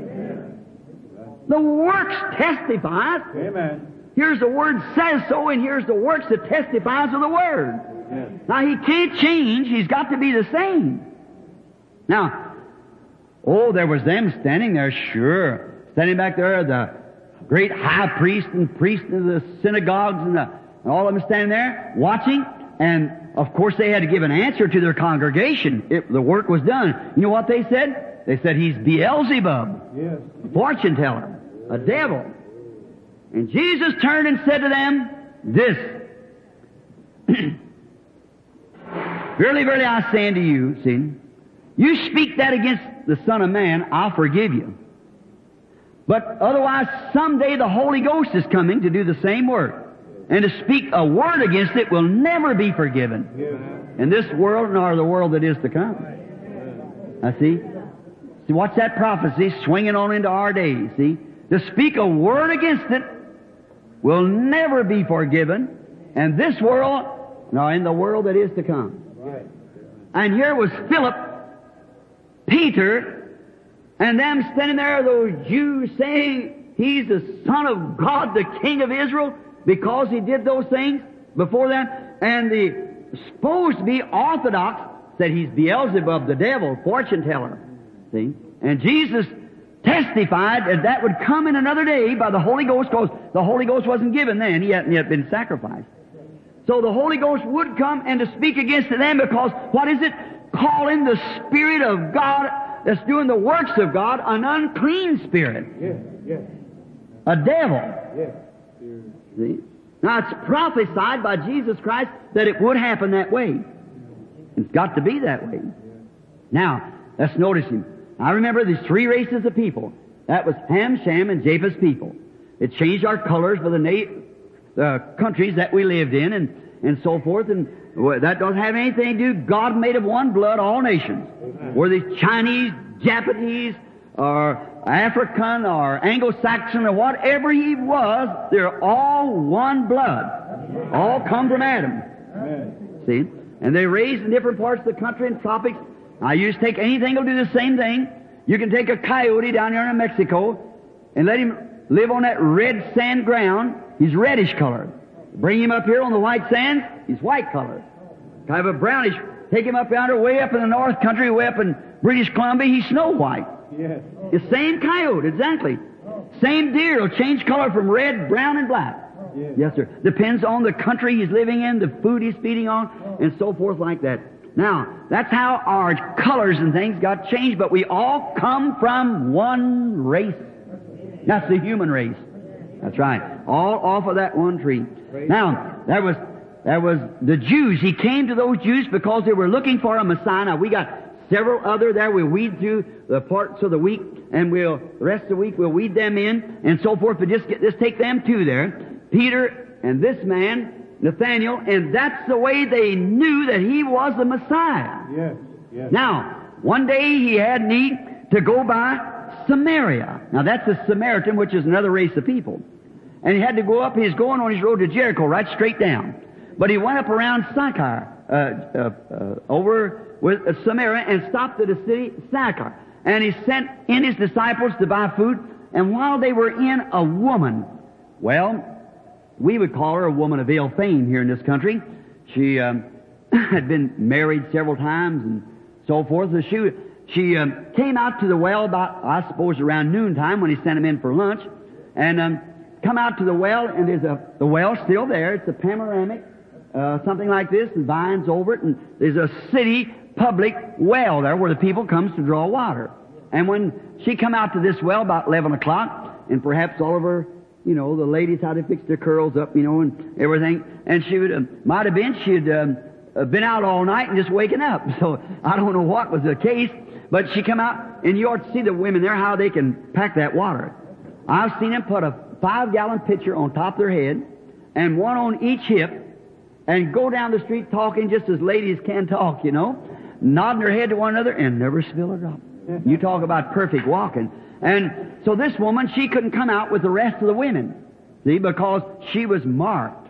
The works testifies. Amen. Here's the Word says so, and here's the works that testifies of the Word. Yes. Now, he can't change. He's got to be the same. Now, there was them standing there, sure. Standing back there, the great high priest and priest of the synagogues and all of them standing there watching. And, of course, they had to give an answer to their congregation if the work was done. You know what they said? They said, he's Beelzebub, Yes. fortune teller, a devil. And Jesus turned and said to them, this, Verily, verily, I say unto you, see, you speak that against the Son of Man, I'll forgive you. But otherwise, someday the Holy Ghost is coming to do the same work. And to speak a word against it will never be forgiven in this world nor the world that is to come. I see. See, watch that prophecy swinging on into our days, see. To speak a word against it will never be forgiven in this world nor in the world that is to come. Right. And here was Philip, Peter, and them standing there, those Jews saying he's the Son of God, the King of Israel, because he did those things before that. And the supposed to be Orthodox said he's Beelzebub, the devil, fortune teller. See? And Jesus testified that that would come in another day by the Holy Ghost, because the Holy Ghost wasn't given then. He hadn't yet been sacrificed. So the Holy Ghost would come and to speak against them, because what is it? Calling the Spirit of God that's doing the works of God an unclean spirit. Yes. Yes. A devil. Yes. See? Now it's prophesied by Jesus Christ that it would happen that way. It's got to be that way. Now, let's notice him. I remember these three races of people. That was Ham, Shem, and Japheth's people. It changed our colors for the countries that we lived in and so forth, and that don't have anything to do. God made of one blood all nations. Whether it's Chinese, Japanese, or African, or Anglo-Saxon, or whatever he was, they're all one blood. All come from Adam. Amen. See? And they raised in different parts of the country and tropics. Now, you just take anything, it'll do the same thing. You can take a coyote down there in Mexico and let him live on that red sand ground. He's reddish colored. Bring him up here on the white sands, he's white colored. Kind of a brownish. Take him up yonder, way up in the North Country, way up in British Columbia, he's snow white. Yes. The same coyote, exactly. Same deer will change color from red, brown, and black. Yes. Yes, sir. Depends on the country he's living in, the food he's feeding on, and so forth like that. Now, that's how our colors and things got changed, but we all come from one race. That's the human race. That's right. All off of that one tree. Now, there was the Jews. He came to those Jews because they were looking for a Messiah. Now, we got several other there. We'll weed through the parts of the week, and the rest of the week we'll weed them in, and so forth, but just take them two there. Peter and this man, Nathaniel, and that's the way they knew that he was the Messiah. Yes. Yes. Now, one day he had need to go by Samaria. Now, that's a Samaritan, which is another race of people. And he had to go up. He's going on his road to Jericho, right straight down. But he went up around Sychar, over with Samaria, and stopped at the city Sychar. And he sent in his disciples to buy food. And while they were in, a woman, well, we would call her a woman of ill fame here in this country. She had been married several times and so forth. So she came out to the well about, I suppose, around noontime when he sent him in for lunch, and come out to the well, and there's the well still there. It's a panoramic, something like this, and vines over it, and there's a city public well there where the people comes to draw water. And when she come out to this well about 11 o'clock, and perhaps all of her, the ladies, how they fix their curls up, and everything, and she would, might have been, she'd been out all night and just waking up. So I don't know what was the case, but she come out, and you ought to see the women there, how they can pack that water. I've seen them put a 5-gallon pitcher on top of their head, and one on each hip, and go down the street talking just as ladies can talk, nodding their head to one another, and never spill a drop. You talk about perfect walking. And so this woman, she couldn't come out with the rest of the women, see, because she was marked.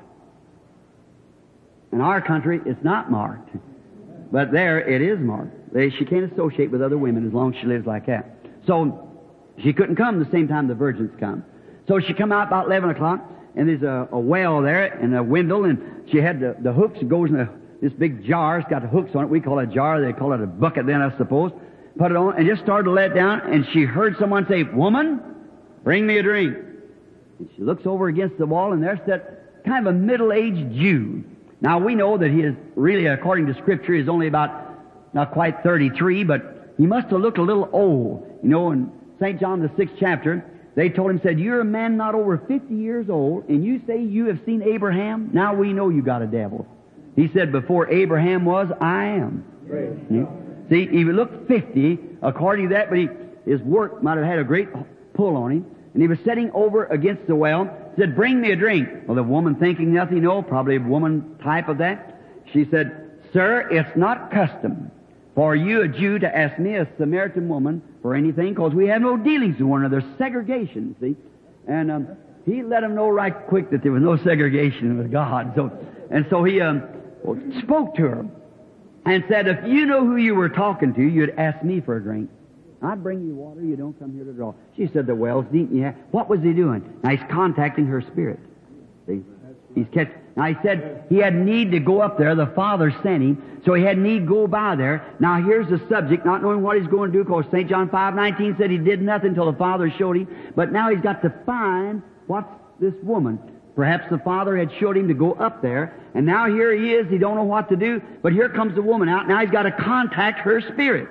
In our country, it's not marked. But there, it is marked. She can't associate with other women as long as she lives like that. So she couldn't come the same time the virgins come. So she come out about 11 o'clock, and there's a well there and a window, and she had the hooks. It goes in this big jar. It's got the hooks on it. We call it a jar. They call it a bucket then, I suppose. Put it on and just started to let it down, and she heard someone say, "Woman, bring me a drink." And she looks over against the wall, and there's that kind of a middle-aged Jew. Now, we know that he is really, according to Scripture, is only about not quite 33, but he must have looked a little old. In St. John, the 6th chapter, they told him, said, "You're a man not over 50 years old, and you say you have seen Abraham? Now we know you got a devil." He said, "Before Abraham was, I am." See, he looked 50, according to that, but his work might have had a great pull on him. And he was sitting over against the well, said, "Bring me a drink." Well, the woman, thinking nothing, probably a woman type of that, she said, "Sir, it's not custom for you, a Jew, to ask me, a Samaritan woman, for anything, because we have no dealings with one another." Segregation, see. And he let him know right quick that there was no segregation with God. So he spoke to her and said, "If you know who you were talking to, you'd ask me for a drink. I'd bring you water. You don't come here to draw." She said, "The well's deep." Yeah. What was he doing? Now he's contacting her spirit. See? Now he said he had need to go up there. The Father sent him, so he had need to go by there. Now here's the subject, not knowing what he's going to do, because St. John 5:19 said he did nothing until the Father showed him. But now he's got to find what's this woman. Perhaps the Father had showed him to go up there, and now here he is. He don't know what to do, but here comes the woman out. Now he's got to contact her spirit.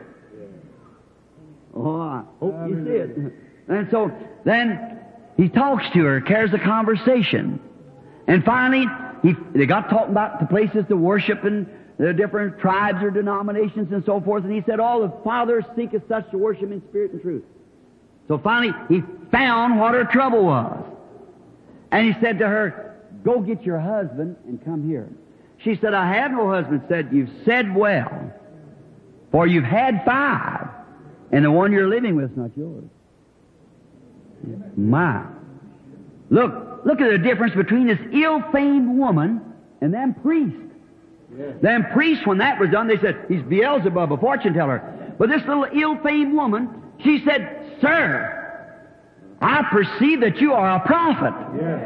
Oh, I hope you see it. And so then he talks to her, carries a conversation. And finally, they got talking about the places to worship and the different tribes or denominations and so forth. And he said, "All the Father seeketh such to worship in spirit and truth." So finally, he found what her trouble was. And he said to her, "Go get your husband and come here." She said, "I have no husband." Said, "You've said well, for you've had 5, and the one you're living with is not yours." My. Look at the difference between this ill-famed woman and them priests. Yes. Them priests, when that was done, they said, "He's Beelzebub, a fortune teller." But this little ill-famed woman, she said, "Sir, I perceive that you are a prophet." Yes.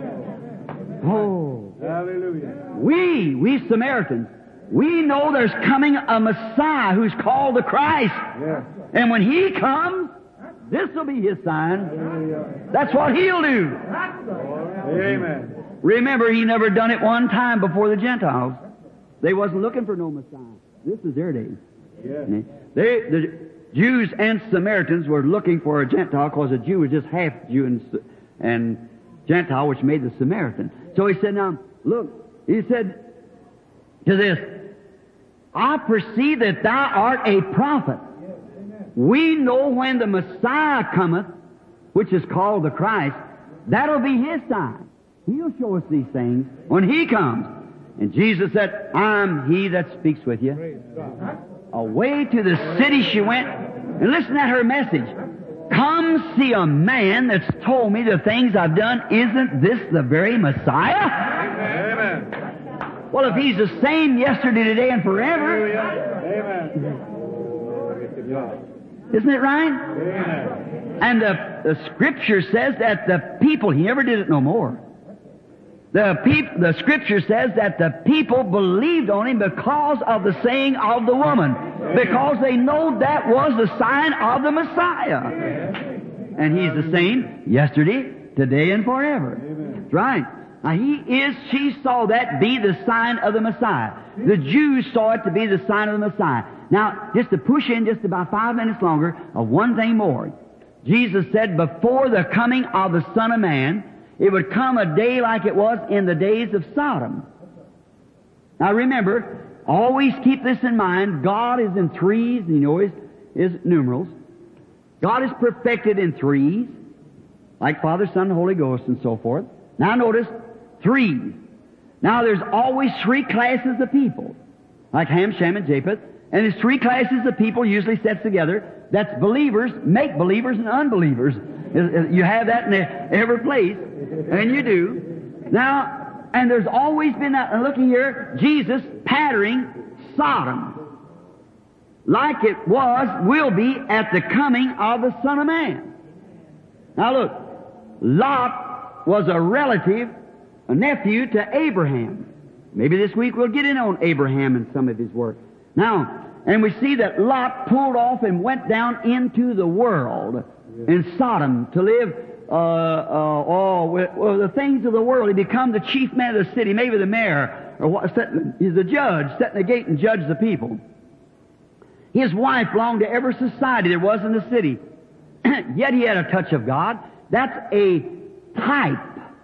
Oh. Hallelujah. We Samaritans, we know there's coming a Messiah who's called the Christ. Yes. And when He comes, this will be His sign. That's what He'll do. Amen. Remember, He never done it one time before the Gentiles. They wasn't looking for no Messiah. This is their day. Yes. The Jews and Samaritans were looking for a Gentile because a Jew was just half Jew and Gentile, which made the Samaritan. So He said, now, look, He said to this, I perceive that thou art a prophet. We know when the Messiah cometh, which is called the Christ, that'll be His sign. He'll show us these things when He comes. And Jesus said, I'm He that speaks with you. Away to the city she went, and listen at her message. Come see a man that's told me the things I've done. Isn't this the very Messiah? Amen. Well, if He's the same yesterday, today, and forever, Amen. isn't it right? Amen. And the Scripture says that the people, He never did it no more. The Scripture says that the people believed on Him because of the saying of the woman, because they know that was the sign of the Messiah. And He's the same yesterday, today, and forever. That's right. Now she saw that be the sign of the Messiah. The Jews saw it to be the sign of the Messiah. Now, just to push in just about 5 minutes longer, one thing more. Jesus said, before the coming of the Son of Man, it would come a day like it was in the days of Sodom. Now remember, always keep this in mind. God is in threes, and you know His numerals. God is perfected in threes, like Father, Son, and Holy Ghost, and so forth. Now notice, threes. Now there's always three classes of people, like Ham, Shem, and Japheth. And there's three classes of people usually set together. That's believers, make-believers, and unbelievers. You have that in every place, and you do. Now, and there's always been that, and looking here, Jesus patterning Sodom, like it will be at the coming of the Son of Man. Now look, Lot was a relative, a nephew to Abraham. Maybe this week we'll get in on Abraham and some of his work. Now, and we see that Lot pulled off and went down into the world in Sodom to live with the things of the world. He become the chief man of the city, maybe the mayor, or he's the judge, set in the gate and judge the people. His wife belonged to every society there was in the city. Yet he had a touch of God. That's a type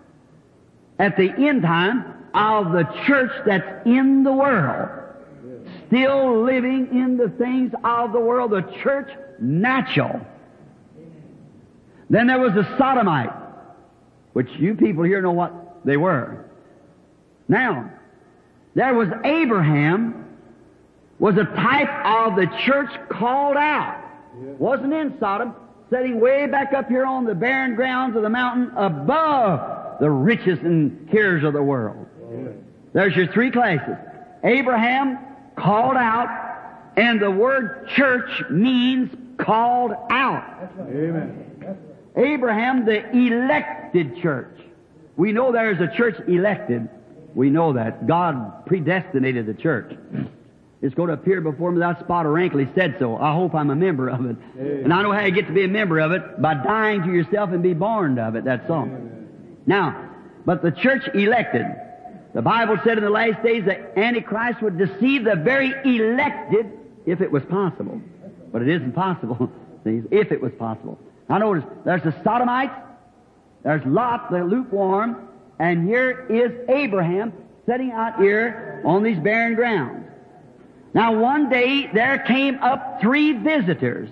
at the end time of the church that's in the world, still living in the things of the world, the church natural. Then there was the Sodomite, which you people here know what they were. Now, there was Abraham, was a type of the church called out. Wasn't in Sodom, sitting way back up here on the barren grounds of the mountain above the riches and cares of the world. There's your three classes. Abraham, called out, and the word church means called out. Amen. Abraham, the elected church. We know there is a church elected. We know that. God predestinated the church. It's going to appear before me without spot or wrinkle. He said so. I hope I'm a member of it. Amen. And I know how you get to be a member of it, by dying to yourself and be born of it. That's all. Amen. Now, but the church elected. The Bible said in the last days that Antichrist would deceive the very elected if it was possible. But it isn't possible, if it was possible. Now notice, there's the Sodomites, there's Lot, the lukewarm, and here is Abraham sitting out here on these barren grounds. Now one day there came up three visitors.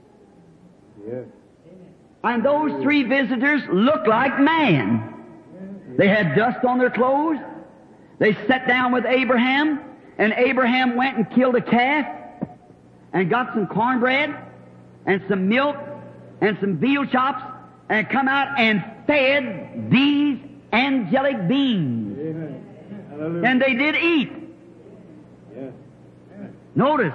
Yes. And those three visitors looked like man. They had dust on their clothes. They sat down with Abraham, and Abraham went and killed a calf and got some cornbread and some milk and some veal chops and come out and fed these angelic beings. Amen. And they did eat. Yes. Notice.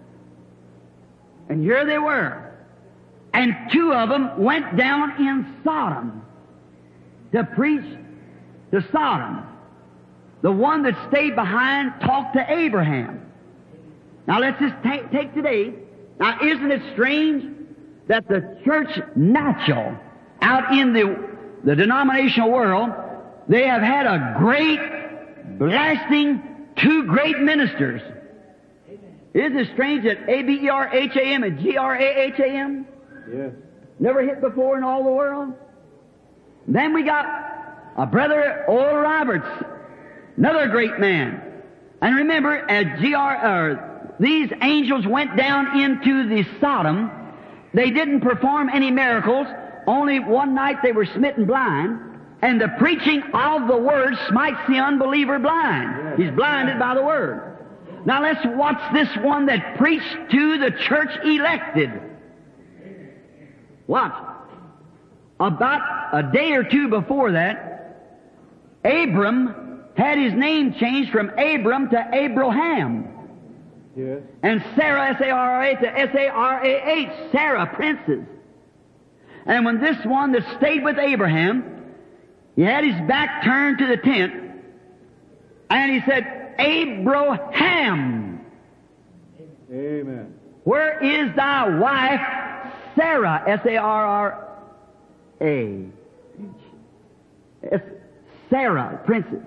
And here they were. And two of them went down in Sodom to preach to Sodom. The one that stayed behind talked to Abraham. Now let's just take today. Now isn't it strange that the church natural out in the denominational world, They have had a great, blasting, two great ministers. Isn't it strange that Abraham and Graham? Yes. Never hit before in all the world? Then we got a brother, Oral Roberts, another great man. And remember, as these angels went down into the Sodom, they didn't perform any miracles. Only one night they were smitten blind. And the preaching of the Word smites the unbeliever blind. He's blinded by the Word. Now let's watch this one that preached to the church elected. Watch. About a day or two before that, Abram had his name changed from Abram to Abraham. Yes. And Sarah, S-A-R-A, to S-A-R-A-H, Sarah, princess. And when this one that stayed with Abraham, he had his back turned to the tent, and he said, Abraham, Amen. where is thy wife, Sarah, S-A-R-R-A, Sarah, princess.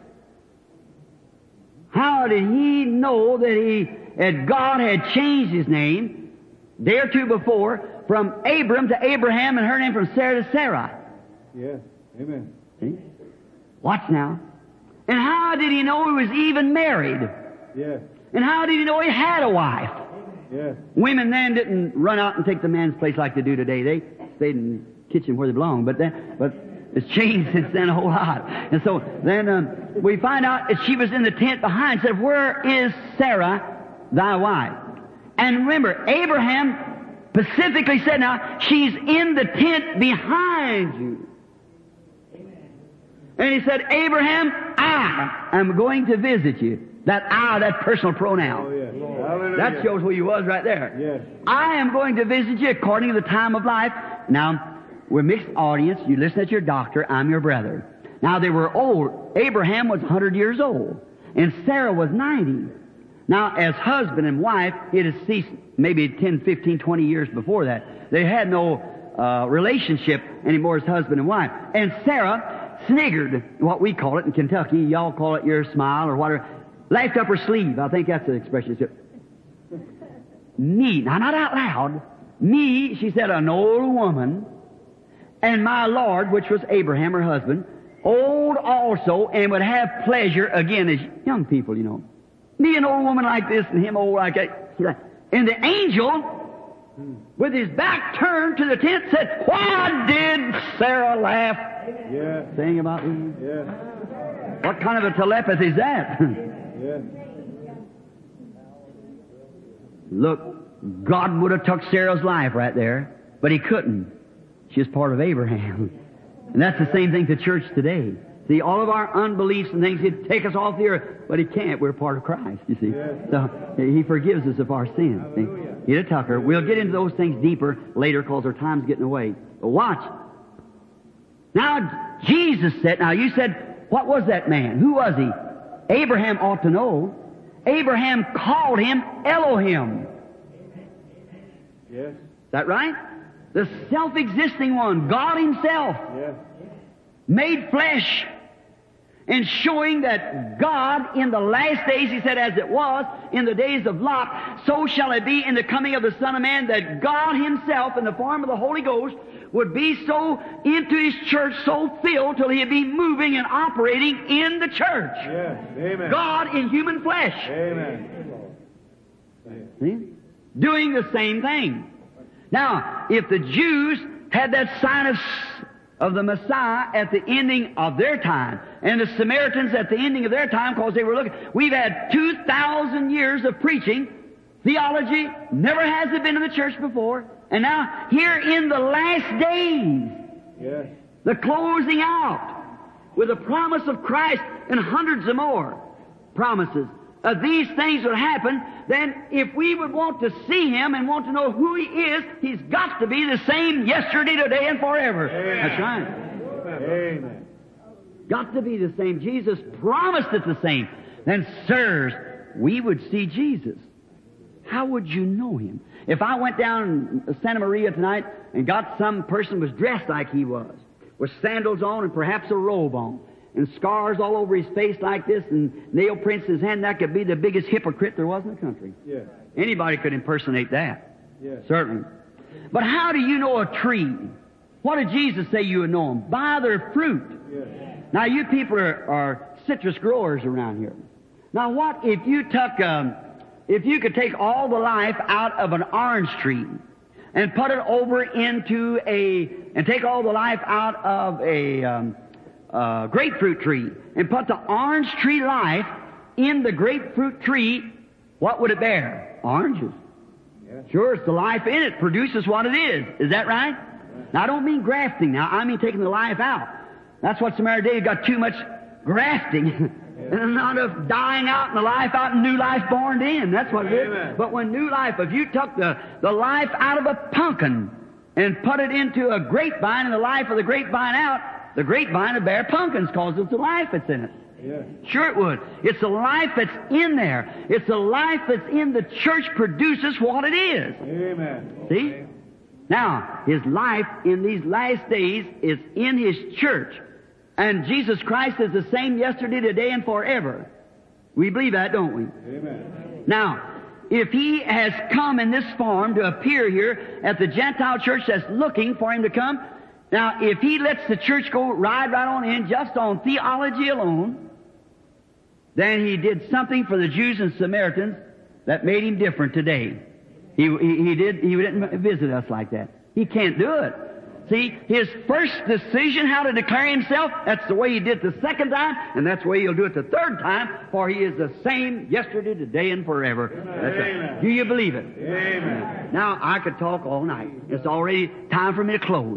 How did he know that God had changed his name a day or two before from Abram to Abraham and her name from Sarah to Sarah? Yes. Amen. See? Watch now. And how did he know he was even married? Yes. And how did he know he had a wife? Yes. Women then didn't run out and take the man's place like they do today. They stayed in the kitchen where they belong. But it's changed since then a whole lot. And so then we find out that she was in the tent behind. Said, where is Sarah, thy wife? And remember, Abraham specifically said, now, she's in the tent behind you. And he said, Abraham, I am going to visit you. That I, that personal pronoun. Oh, yes. Hallelujah. That shows who he was right there. Yes. I am going to visit you according to the time of life. Now, we're a mixed audience. You listen at your doctor. I'm your brother. Now, they were old. Abraham was 100 years old. And Sarah was 90. Now, as husband and wife, it had ceased maybe 10, 15, 20 years before that. They had no relationship anymore as husband and wife. And Sarah sniggered, what we call it in Kentucky. Y'all call it your smile or whatever. Laughed up her sleeve. I think that's the expression. Me, now not out loud. Me, she said, an old woman, and my Lord, which was Abraham, her husband, old also, and would have pleasure again as young people, you know. Me, an old woman like this, and him old like that. And the angel, with his back turned to the tent, said, why did Sarah laugh? Yes. Saying about me? Yes. What kind of a telepathy is that? Yes. Look, God would have took Sarah's life right there, but He couldn't. She was part of Abraham. And that's the same thing to church today. See, all of our unbeliefs and things, He'd take us off the earth, but He can't. We're part of Christ, you see. Yes. So He forgives us of our sins. He'd have took her. We'll get into those things deeper later because our time's getting away. But watch. Now, Jesus said, now you said, what was that man? Who was he? Abraham ought to know. Abraham called him Elohim. Yes. Is that right? The self-existing one, God Himself, Yes. made flesh, and showing that God in the last days, He said, as it was in the days of Lot, so shall it be in the coming of the Son of Man, that God Himself in the form of the Holy Ghost would be so into His church, so filled till He'd be moving and operating in the church. Yes. Amen. God in human flesh. Amen. See? Doing the same thing. Now, if the Jews had that sign of the Messiah at the ending of their time, and the Samaritans at the ending of their time, because they were looking, we've had 2,000 years of preaching, theology, never has it been in the church before, and now here in the last days, Yes. the closing out, with the promise of Christ and hundreds of more promises, these things would happen, then if we would want to see Him and want to know who He is, He's got to be the same yesterday, today, and forever. Amen. That's right. Amen. Got to be the same. Jesus promised it the same. Then, sirs, we would see Jesus. How would you know Him? If I went down Santa Maria tonight and got some person was dressed like he was, with sandals on and perhaps a robe on, and scars all over his face like this and nail prints in his hand, that could be the biggest hypocrite there was in the country. Yes. Anybody could impersonate that. Yes. Certainly. But how do you know a tree? What did Jesus say you would know them? By their fruit. Yes. Now, you people are citrus growers around here. Now, what if you if you could take all the life out of an orange tree and put it over into and take all the life out of a grapefruit tree and put the orange tree life in the grapefruit tree, what would it bear? Oranges. Yes. Sure, it's the life in it produces what it is. Is that right? Now, I don't mean grafting now. I mean taking the life out. That's what's the matter today. You've got too much grafting and not enough dying out and the life out and new life born in. That's what it is. Amen. But when new life, if you took the life out of a pumpkin and put it into a grapevine and the life of the grapevine out, the grapevine would bear pumpkins because it's the life that's in it. Yes. Sure it would. It's the life that's in there. It's the life that's in the church produces what it is. Amen. See? Now, His life in these last days is in His church. And Jesus Christ is the same yesterday, today, and forever. We believe that, don't we? Amen. Now, if He has come in this form to appear here at the Gentile church that's looking for Him to come, now, if He lets the church go right on in just on theology alone, then He did something for the Jews and Samaritans that made Him different today. He didn't visit us like that. He can't do it. See, His first decision how to declare Himself, that's the way He did the second time, and that's the way He'll do it the third time, for He is the same yesterday, today, and forever. That's it. Do you believe it? Amen. Now, I could talk all night. It's already time for me to close.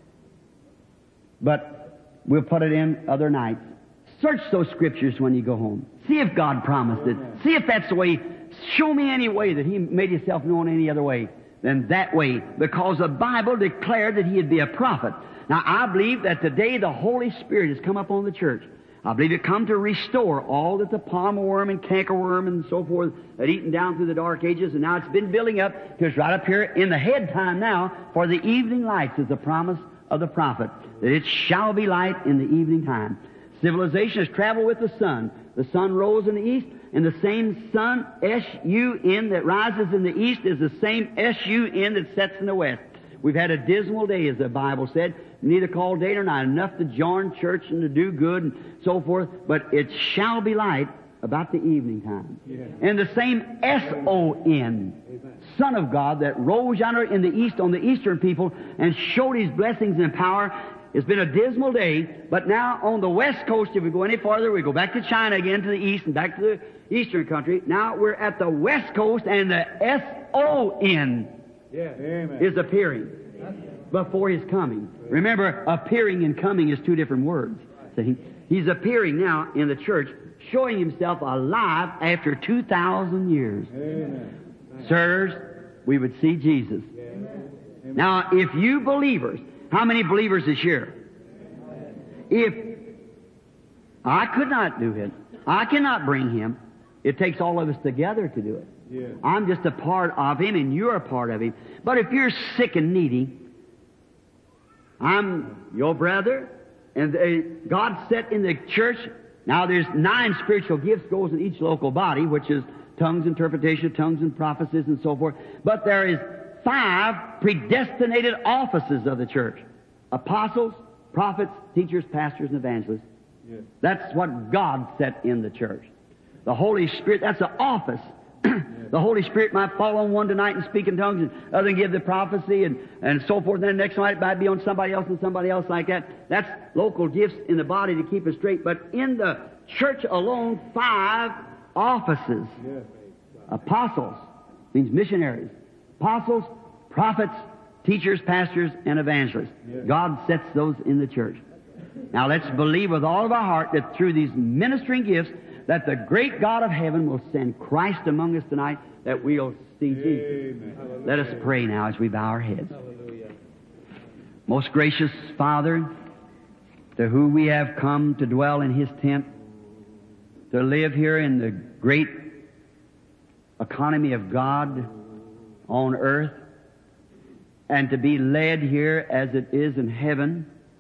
But we'll put it in other nights. Search those scriptures when you go home. See if God promised it. See if that's the way. Show me any way that He made Himself known any other way than that way, because the Bible declared that He'd be a prophet. Now, I believe that today the Holy Spirit has come upon the church. I believe it come to restore all that the palmer worm and cankerworm and so forth had eaten down through the dark ages, and now it's been building up to it's right up here in the head time now, for the evening lights is the promise of the prophet, that it shall be light in the evening time. Civilization has traveled with the sun. The sun rose in the east, and the same sun, S-U-N, that rises in the east is the same S-U-N that sets in the west. We've had a dismal day, as the Bible said, neither called day nor night, enough to join church and to do good and so forth, but it shall be light about the evening time. Yeah. And the same S-O-N, Son of God, that rose yonder in the east on the eastern people and showed His blessings and power. It's been a dismal day, but now on the west coast, if we go any farther, we go back to China again, to the east and back to the eastern country. Now we're at the west coast, and the S-O-N is appearing before His coming. Remember, appearing and coming is two different words. See? He's appearing now in the church, showing Himself alive after 2,000 years. Amen. Sirs, we would see Jesus. Now, if you believers, how many believers is here? If I could not do it, I cannot bring Him. It takes all of us together to do it. Yeah. I'm just a part of Him, and you're a part of Him. But if you're sick and needy, I'm your brother, and God set in the church. Now, there's 9 spiritual gifts goes in each local body, which is tongues, interpretation of tongues, and prophecies, and so forth. But there is 5 predestinated offices of the church: apostles, prophets, teachers, pastors, and evangelists. Yes. That's what God set in the church. The Holy Spirit, that's an office. The Holy Spirit might fall on one tonight and speak in tongues, and other than give the prophecy and so forth. And then the next night it might be on somebody else and somebody else like that. That's local gifts in the body to keep us straight. But in the church alone, 5 offices. Yes. Apostles means missionaries. Apostles, prophets, teachers, pastors, and evangelists. Yes. God sets those in the church. Now let's believe with all of our heart that through these ministering gifts that the great God of heaven will send Christ among us tonight, that we'll see Jesus. Amen. Let us pray now as we bow our heads. Hallelujah. Most gracious Father, to whom we have come to dwell in His tent, to live here in the great economy of God on earth, and to be led here as it is in heaven,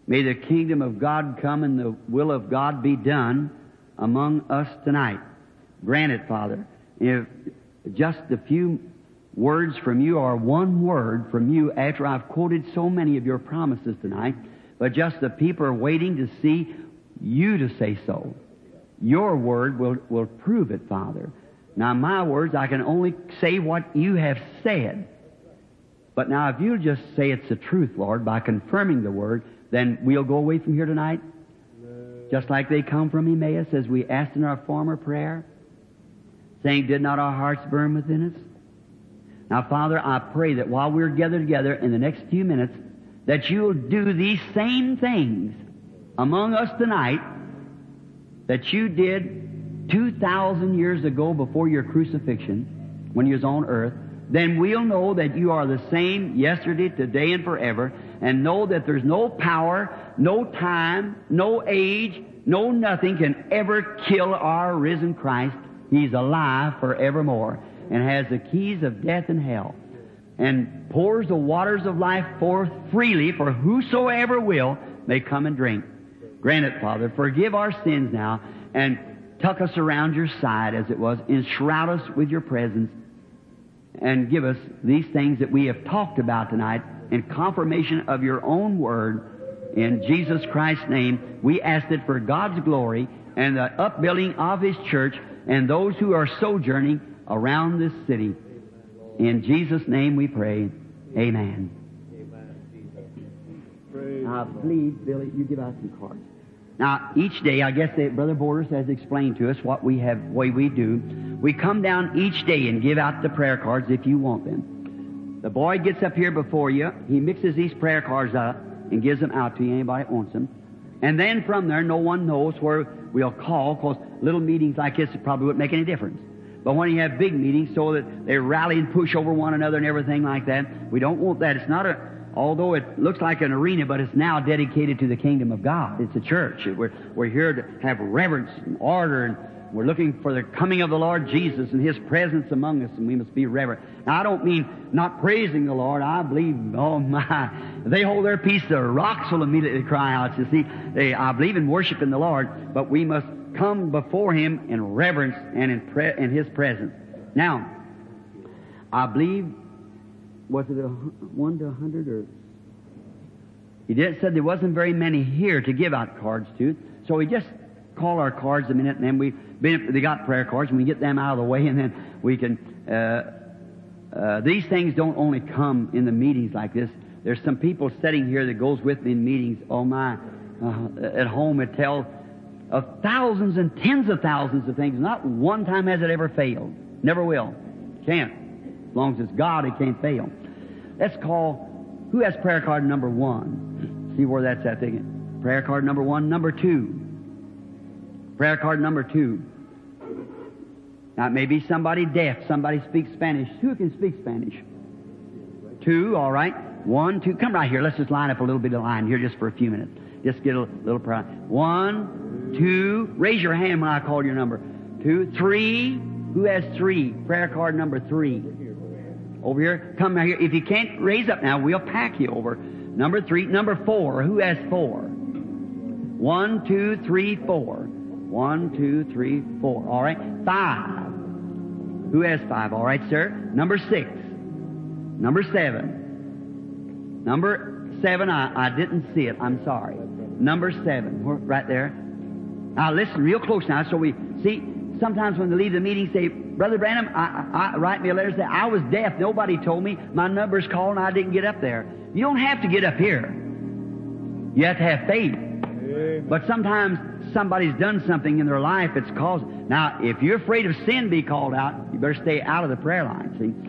May the kingdom of God come and the will of God be done among us tonight. Grant it, Father. If just a few words from you or one word from you after I've quoted so many of your promises tonight, but just the people are waiting to see you to say so. Your word will prove it, Father. Now, my words, I can only say what you have said. But now, if you'll just say it's the truth, Lord, by confirming the word, then we'll go away from here tonight, just like they come from Emmaus, as we asked in our former prayer, saying, did not our hearts burn within us? Now, Father, I pray that while we're gathered together in the next few minutes, that you'll do these same things among us tonight that you did 2,000 years ago before your crucifixion, when you was on earth. Then we'll know that you are the same yesterday, today, and forever, and know that there's no power, no time, no age, no nothing can ever kill our risen Christ. He's alive forevermore and has the keys of death and hell, and pours the waters of life forth freely for whosoever will may come and drink. Grant it, Father. Forgive our sins now and tuck us around your side as it was. Enshroud us with your presence and give us these things that we have talked about tonight in confirmation of your own word. In Jesus Christ's name, we ask it for God's glory and the upbuilding of His church and those who are sojourning around this city. In Jesus' name we pray. Amen. Now, please, Billy, you give out some cards. Now, each day, I guess that Brother Borders has explained to us what we have, way we do. We come down each day and give out the prayer cards if you want them. The boy gets up here before you. He mixes these prayer cards up and gives them out to you, anybody that wants them. And then from there, no one knows where we'll call, because little meetings like this probably wouldn't make any difference. But when you have big meetings so that they rally and push over one another and everything like that, we don't want that. It's not although it looks like an arena, but it's now dedicated to the kingdom of God. It's a church. We're here to have reverence and order, and we're looking for the coming of the Lord Jesus and His presence among us, and we must be reverent. Now, I don't mean not praising the Lord. I believe, oh my, if they hold their peace, the rocks will immediately cry out. You see, I believe in worshiping the Lord, but we must come before Him in reverence and in His presence. Now, I believe, was it 1 to 100 or? He said there wasn't very many here to give out cards to, so we just call our cards a minute, and then they got prayer cards, and we get them out of the way, and then we can. These things don't only come in the meetings like this. There's some people sitting here that goes with me in meetings. Oh my! At home, it tells of thousands and tens of thousands of things. Not one time has it ever failed. Never will. Can't. As long as it's God, it can't fail. Let's call. Who has prayer card number 1? See where that's at. Prayer card number 1, number 2. Prayer card number 2. Now, it may be somebody deaf. Somebody speaks Spanish. Who can speak Spanish? 2, all right. 1, 2. Come right here. Let's just line up a little bit of line here just for a few minutes. Just get a little prayer. 1, 2. Raise your hand when I call your number. 2, 3. Who has 3? Prayer card number 3. Over here. Come right here. If you can't raise up now, we'll pack you over. Number 3. Number 4. Who has 4? 1, 2, 3, 4. 1, 2, 3, 4. All right. 5. Who has 5? All right, sir. Number 6. Number 7. Number 7, I didn't see it. I'm sorry. Number 7. Right there. Now listen real close now so we see. Sometimes when they leave the meeting, say, Brother Branham, I write me a letter, say, I was deaf. Nobody told me. My number's called and I didn't get up there. You don't have to get up here. You have to have faith. But sometimes somebody's done something in their life that's caused. Now, if you're afraid of sin be called out, you better stay out of the prayer line, see?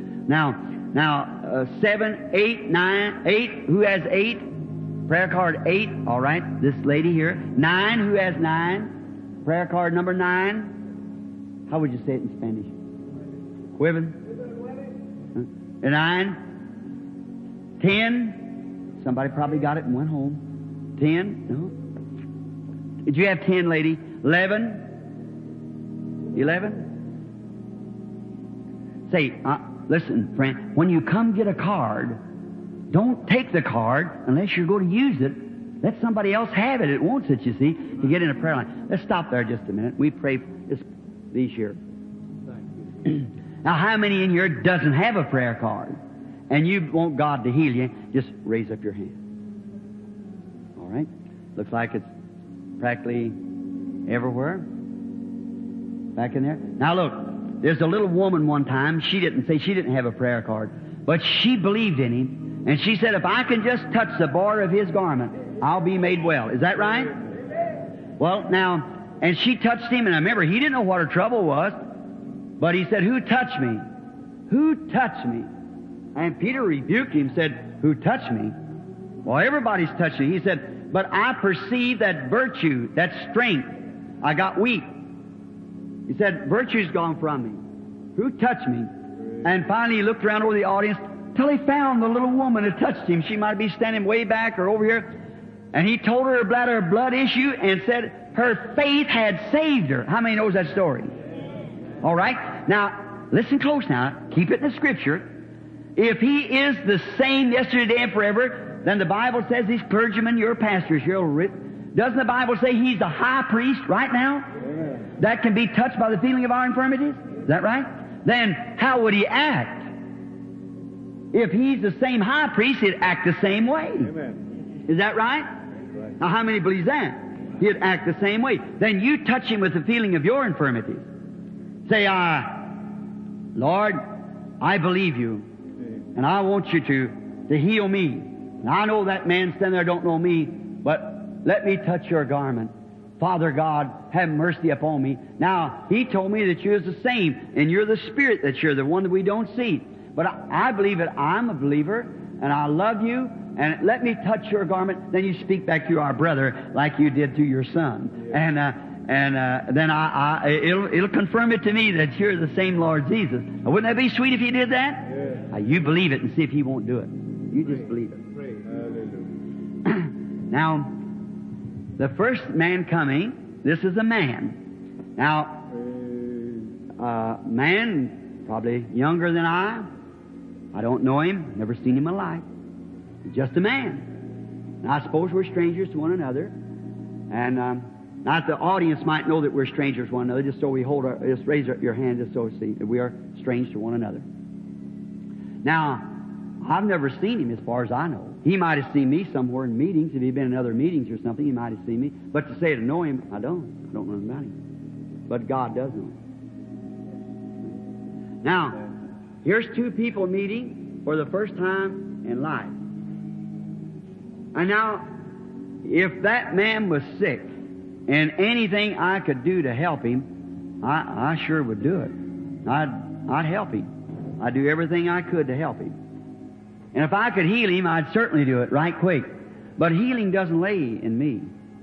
Now, 7, 8, 9, 8. Who has 8? Prayer card 8. All right. This lady here. 9. Who has 9? Prayer card number 9. How would you say it in Spanish? Quiven? 9. 10. Somebody probably got it and went home. 10. No. Did you have 10, lady? 11. 11. Say, listen, friend, when you come get a card, don't take the card unless you're going to use it. Let somebody else have it. It won't sit, you see, to get in a prayer line. Let's stop there just a minute. We pray for these here. Now, how many in here doesn't have a prayer card? And you want God to heal you? Just raise up your hand. All right? Looks like it's practically everywhere. Back in there. Now look, there's a little woman one time, she didn't have a prayer card, but she believed in Him, and she said, if I can just touch the border of His garment, I'll be made well. Is that right? Well, now, and she touched Him, and I remember He didn't know what her trouble was, but He said, who touched me? Who touched me? And Peter rebuked Him, said, who touched me? Well, everybody's touched you. He said, but I perceive that virtue, that strength. I got weak. He said, virtue's gone from me. Who touched me? And finally he looked around over the audience till he found the little woman that touched him. She might be standing way back or over here. And he told her about her blood issue and said her faith had saved her. How many knows that story? All right. Now, listen close now. Keep it in the Scripture. If He is the same yesterday, today, and forever, then the Bible says these clergymen, your pastors, doesn't the Bible say He's the high priest right now? That can be touched by the feeling of our infirmities? Is that right? Then how would He act? If He's the same high priest, He'd act the same way. Amen. Is that right? Right? Now how many believe that? He'd act the same way. Then you touch Him with the feeling of your infirmities. Say, Lord, I believe You, and I want You to heal me. And I know that man standing there don't know me, but let me touch Your garment. Father God, have mercy upon me. Now, He told me that You're the same, and You're the Spirit, that You're the one that we don't see. But I believe that I'm a believer, and I love You, and let me touch Your garment. Then you speak back to our brother like You did to your son. Yeah. And then it'll confirm it to me that You're the same Lord Jesus. Now, wouldn't that be sweet if You did that? Yeah. Now, you believe it and see if He won't do it. You just believe it. Now, the first man coming, this is a man. Now, man, probably younger than I don't know him, never seen him in my life. He's just a man. Now, I suppose we're strangers to one another. And now the audience might know that we're strangers to one another, just so we just raise your hand just so we see that we are strange to one another. Now, I've never seen him as far as I know. He might have seen me somewhere in meetings. If he'd been in other meetings or something, he might have seen me. But to say to know him, I don't know anything about him. But God does know him. Now, here's two people meeting for the first time in life. And now, if that man was sick and anything I could do to help him, I sure would do it. I'd help him. I'd do everything I could to help him. And if I could heal him, I'd certainly do it right quick. But healing doesn't lay in me.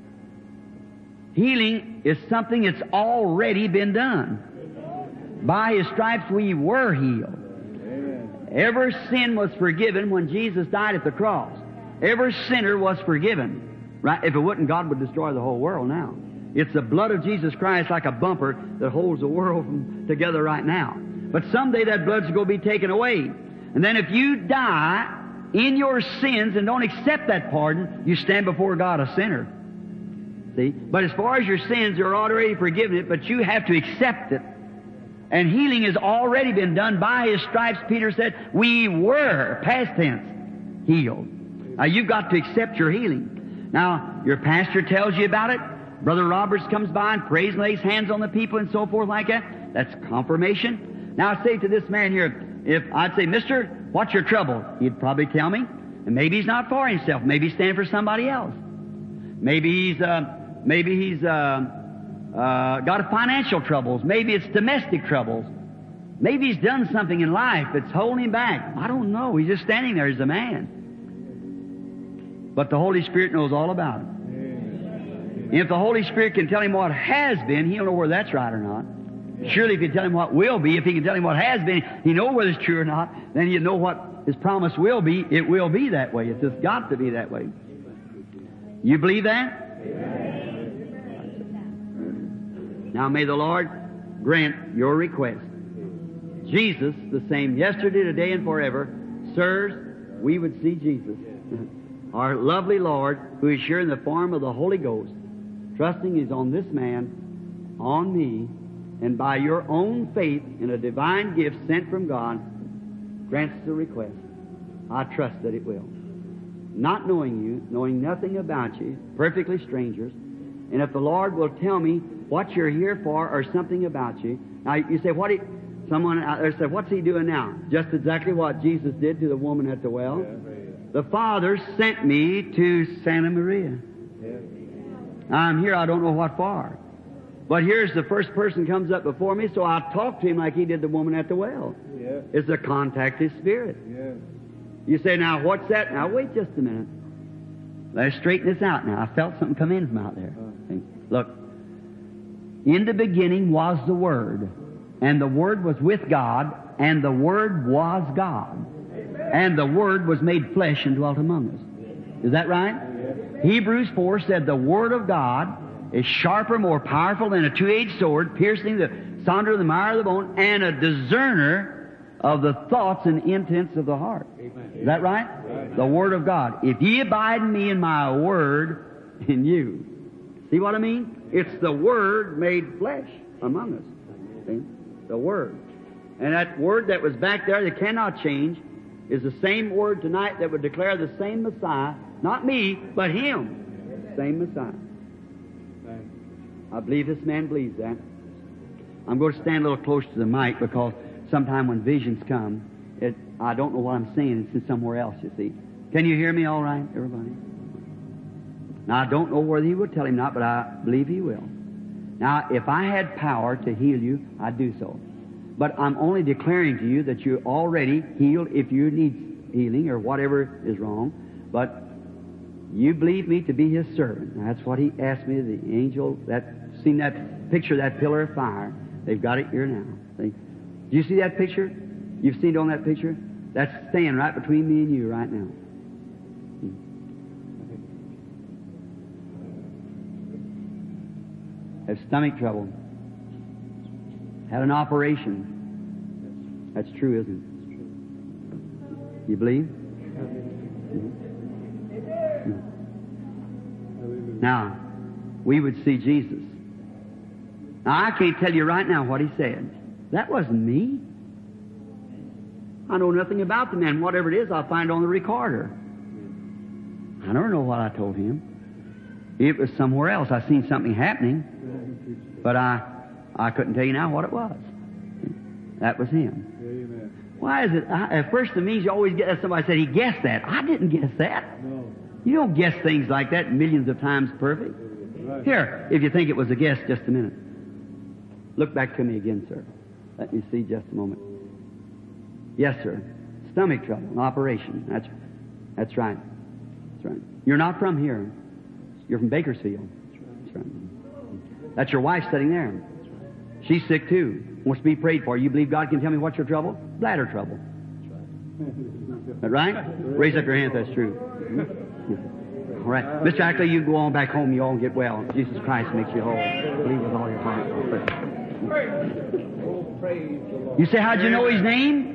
Healing is something that's already been done. By His stripes we were healed. Every sin was forgiven when Jesus died at the cross. Every sinner was forgiven. Right? If it wouldn't, God would destroy the whole world now. It's the blood of Jesus Christ like a bumper that holds the world together right now. But someday that blood's going to be taken away. And then if you die in your sins and don't accept that pardon, you stand before God a sinner. See? But as far as your sins, you're already forgiven, but you have to accept it. And healing has already been done. By His stripes, Peter said, we were, past tense, healed. Now you've got to accept your healing. Now, your pastor tells you about it. Brother Roberts comes by and prays and lays hands on the people and so forth like that. That's confirmation. Now I say to this man here, if I'd say, Mister, what's your trouble? He'd probably tell me. And maybe he's not for himself. Maybe he's standing for somebody else. Maybe he's got a financial troubles. Maybe it's domestic troubles. Maybe he's done something in life that's holding him back. I don't know. He's just standing there as a man. But the Holy Spirit knows all about it. And if the Holy Spirit can tell him what has been, he'll know whether that's right or not. Surely if you tell him what will be, if he can tell him what has been, he knows whether it's true or not, then you know what his promise will be. It will be that way. It's just got to be that way. You believe that? Now may the Lord grant your request. Jesus, the same yesterday, today, and forever. Sirs, we would see Jesus. our lovely Lord, who is here in the form of the Holy Ghost, trusting is on this man, on me, and by your own faith in a divine gift sent from God, grants the request. I trust that it will. Not knowing you, knowing nothing about you, perfectly strangers, and if the Lord will tell me what you're here for or something about you. Now, you say, someone out there said, what's he doing now? Just exactly what Jesus did to the woman at the well. The Father sent me to Santa Maria. I'm here, I don't know what for. But here's the first person comes up before me, so I'll talk to him like he did the woman at the well. It's a contacted spirit. You say, now, what's that? Now, wait just a minute. Let's straighten this out now. I felt something come in from out there. Look. In the beginning was the Word, and the Word was with God, and the Word was God. And the Word was made flesh and dwelt among us. Is that right? Hebrews 4 said the Word of God is sharper, more powerful than a two-edged sword, piercing the sonder of the marrow of the bone, and a discerner of the thoughts and intents of the heart. Is that right? The Word of God. If ye abide in me and my Word in you. See what I mean? It's the Word made flesh among us. See? The Word. And that Word that was back there that cannot change is the same Word tonight that would declare the same Messiah, not me, but Him. Same Messiah. I believe this man believes that. I'm going to stand a little close to the mic because sometime when visions come, I don't know what I'm saying. It's in somewhere else, you see. Can you hear me all right, everybody? Now, I don't know whether he will tell him not, but I believe he will. Now, if I had power to heal you, I'd do so. But I'm only declaring to you that you're already healed if you need healing or whatever is wrong. But you believe me to be His servant. Now, that's what He asked me, the angel, seen that picture of that pillar of fire. They've got it here now. See? Do you see that picture? You've seen it on that picture? That's staying right between me and you right now. Have stomach trouble. Had an operation. That's true, isn't it? You believe? Now, we would see Jesus. Now, I can't tell you right now what he said. That wasn't me. I know nothing about the man. Whatever it is, I'll find on the recorder. I never know what I told him. It was somewhere else. I seen something happening, but I couldn't tell you now what it was. That was him. Amen. Why is it? At first, to me, you always get somebody said he guessed that. I didn't guess that. No. You don't guess things like that millions of times perfect. Right. Here, if you think it was a guess, just a minute. Look back to me again, sir. Let me see just a moment. Yes, sir. Stomach trouble, an operation. That's right. That's right. You're not from here. You're from Bakersfield. That's right. That's your wife sitting there. She's sick too. Wants to be prayed for. You believe God can tell me what's your trouble? Bladder trouble. Is that right? Raise up your hand if that's true. All right. Mr. Ackley, you go on back home. You all get well. Jesus Christ makes you whole. Believe with all your heart. You say, how'd you know his name?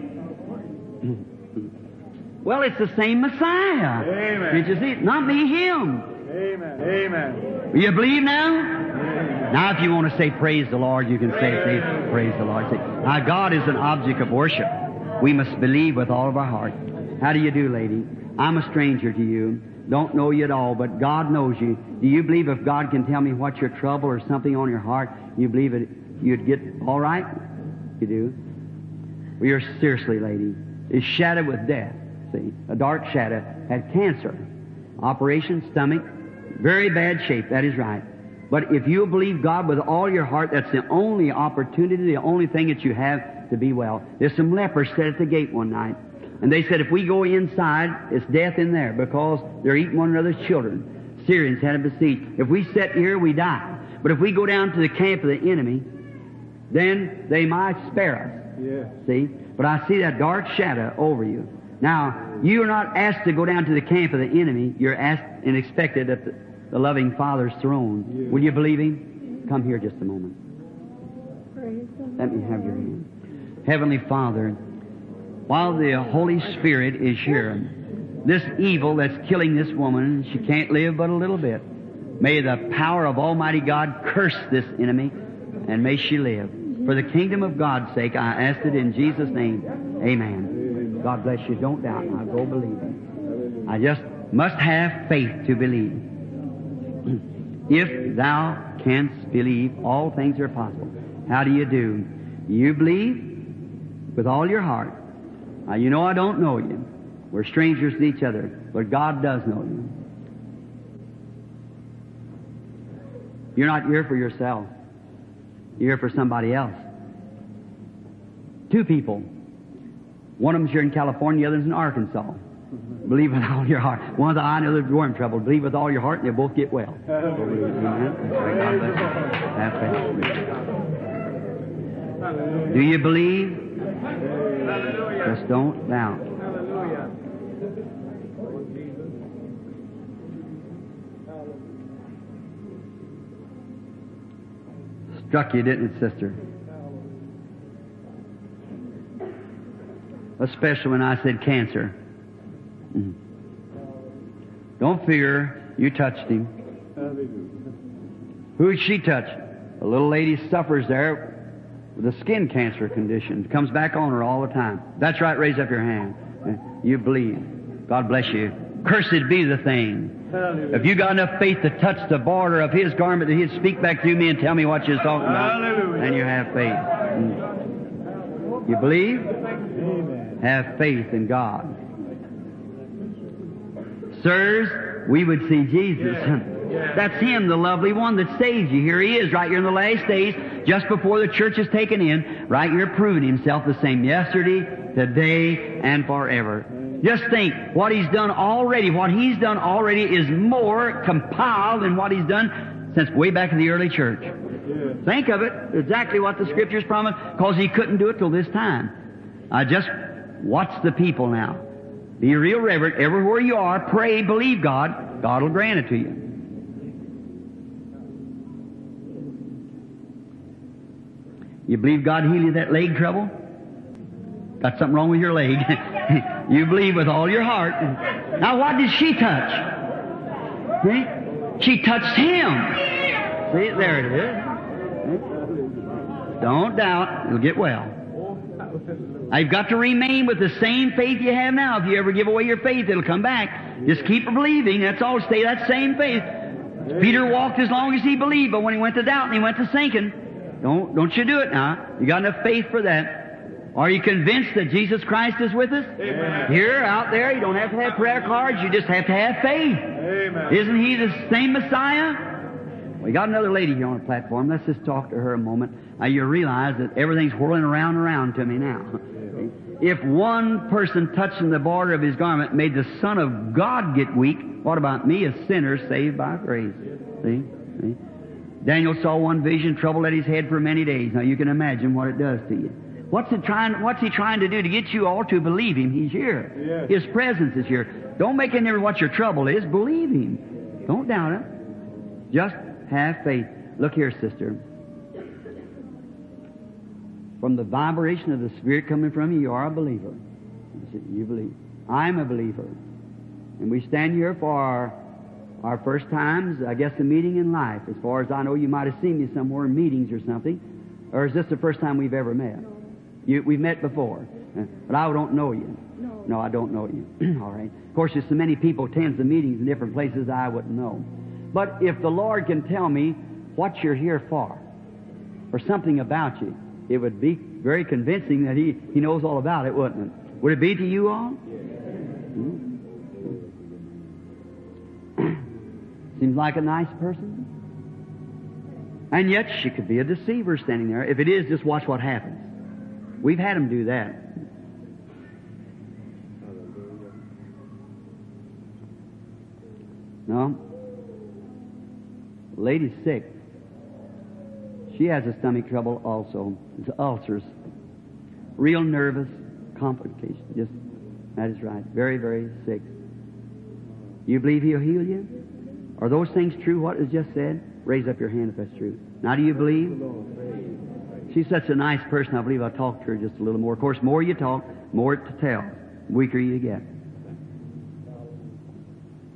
Well, it's the same Messiah. Amen. Did you see it? Not me, him. Amen. Amen. You believe now? Amen. Now, if you want to say praise the Lord, you can say praise the Lord. Say, now, God is an object of worship. We must believe with all of our heart. How do you do, lady? I'm a stranger to you. Don't know you at all, but God knows you. Do you believe if God can tell me what's your trouble or something on your heart, you believe it, you'd get all right? You do? Well, you're seriously, lady, is shadowed with death. See, a dark shadow, had cancer, operation, stomach, very bad shape, that is right. But if you believe God with all your heart, that's the only opportunity, the only thing that you have to be well. There's some lepers sat at the gate one night, and they said, if we go inside, it's death in there, because they're eating one another's children. Syrians had them besieged. If we sit here, we die. But if we go down to the camp of the enemy, then they might spare us. Yeah. See? But I see that dark shadow over you. Now, you are not asked to go down to the camp of the enemy. You're asked and expected at the loving Father's throne. Yeah. Will you believe Him? Come here just a moment. Let me have your hand. Heavenly Father, while the Holy Spirit is here, this evil that's killing this woman. She can't live but a little bit. May the power of Almighty God curse this enemy, and may she live. For the kingdom of God's sake, I ask it in Jesus' name. Amen. God bless you. Don't doubt. Now go believe. I just must have faith to believe. If thou canst believe, all things are possible. How do you do? You believe with all your heart. Now, you know I don't know you. We're strangers to each other, but God does know you. You're not here for yourself. You're here for somebody else. Two people. One of them's here in California, the other's in Arkansas. Believe with all your heart. One of the eye and the other's war in trouble. Believe with all your heart, and they'll both get well. Amen. Have faith. Do you believe? Just don't doubt. Struck you, didn't it, sister? Especially when I said cancer. Don't fear. You touched him. Who did she touch? A little lady suffers there with a skin cancer condition. It comes back on her all the time. That's right. Raise up your hand. You believe. God bless you. Cursed be the thing. If you got enough faith to touch the border of His garment, that He'd speak back through me and tell me what you're talking about, then you have faith. You believe? Have faith in God. Sirs, we would see Jesus. That's Him, the lovely one that saves you. Here He is, right here in the last days, just before the church is taken in, right here proving Himself the same yesterday, today, and forever. Just think, what He's done already, is more compiled than what He's done since way back in the early church. Think of it, exactly what the Scriptures promised, because He couldn't do it till this time. Just watch the people now. Be real reverent. Everywhere you are, pray, believe God. God will grant it to you. You believe God healed you that leg trouble? Got something wrong with your leg. You believe with all your heart. Now what did she touch? See? She touched Him. See, there it is. Don't doubt. You'll get well. Now, you've got to remain with the same faith you have now. If you ever give away your faith, it'll come back. Just keep believing. That's all. Stay that same faith. Peter walked as long as he believed, but when he went to doubt and he went to sinking, don't you do it now. You got enough faith for that. Are you convinced that Jesus Christ is with us? Amen. Here, out there, you don't have to have prayer cards. You just have to have faith. Amen. Isn't He the same Messiah? We got another lady here on the platform. Let's just talk to her a moment. Now you realize that everything's whirling around to me now. If one person touching the border of His garment made the Son of God get weak, what about me, a sinner saved by grace? See? Daniel saw one vision, troubled at his head for many days. Now you can imagine what it does to you. What's He trying to do? To get you all to believe Him. He's here. Yes. His presence is here. Don't make any of what your trouble is. Believe Him. Don't doubt it. Just have faith. Look here, sister. From the vibration of the Spirit coming from you are a believer. You believe. I'm a believer. And we stand here for our first times, I guess, a meeting in life. As far as I know, you might have seen me somewhere in meetings or something. Or is this the first time we've ever met? We've met before. But I don't know you. No, I don't know you. All right. Of course, there's so many people attend the meetings in different places I wouldn't know. But if the Lord can tell me what you're here for, or something about you, it would be very convincing that He knows all about it, wouldn't it? Would it be to you all? Seems like a nice person. And yet she could be a deceiver standing there. If it is, just watch what happens. We've had them do that. No. Lady's sick. She has a stomach trouble also. It's ulcers. Real nervous complications. That is right. Very, very sick. You believe He'll heal you? Are those things true, what is just said? Raise up your hand if that's true. Now, do you believe? She's such a nice person, I believe I'll talk to her just a little more. Of course, more you talk, more to tell. The weaker you get.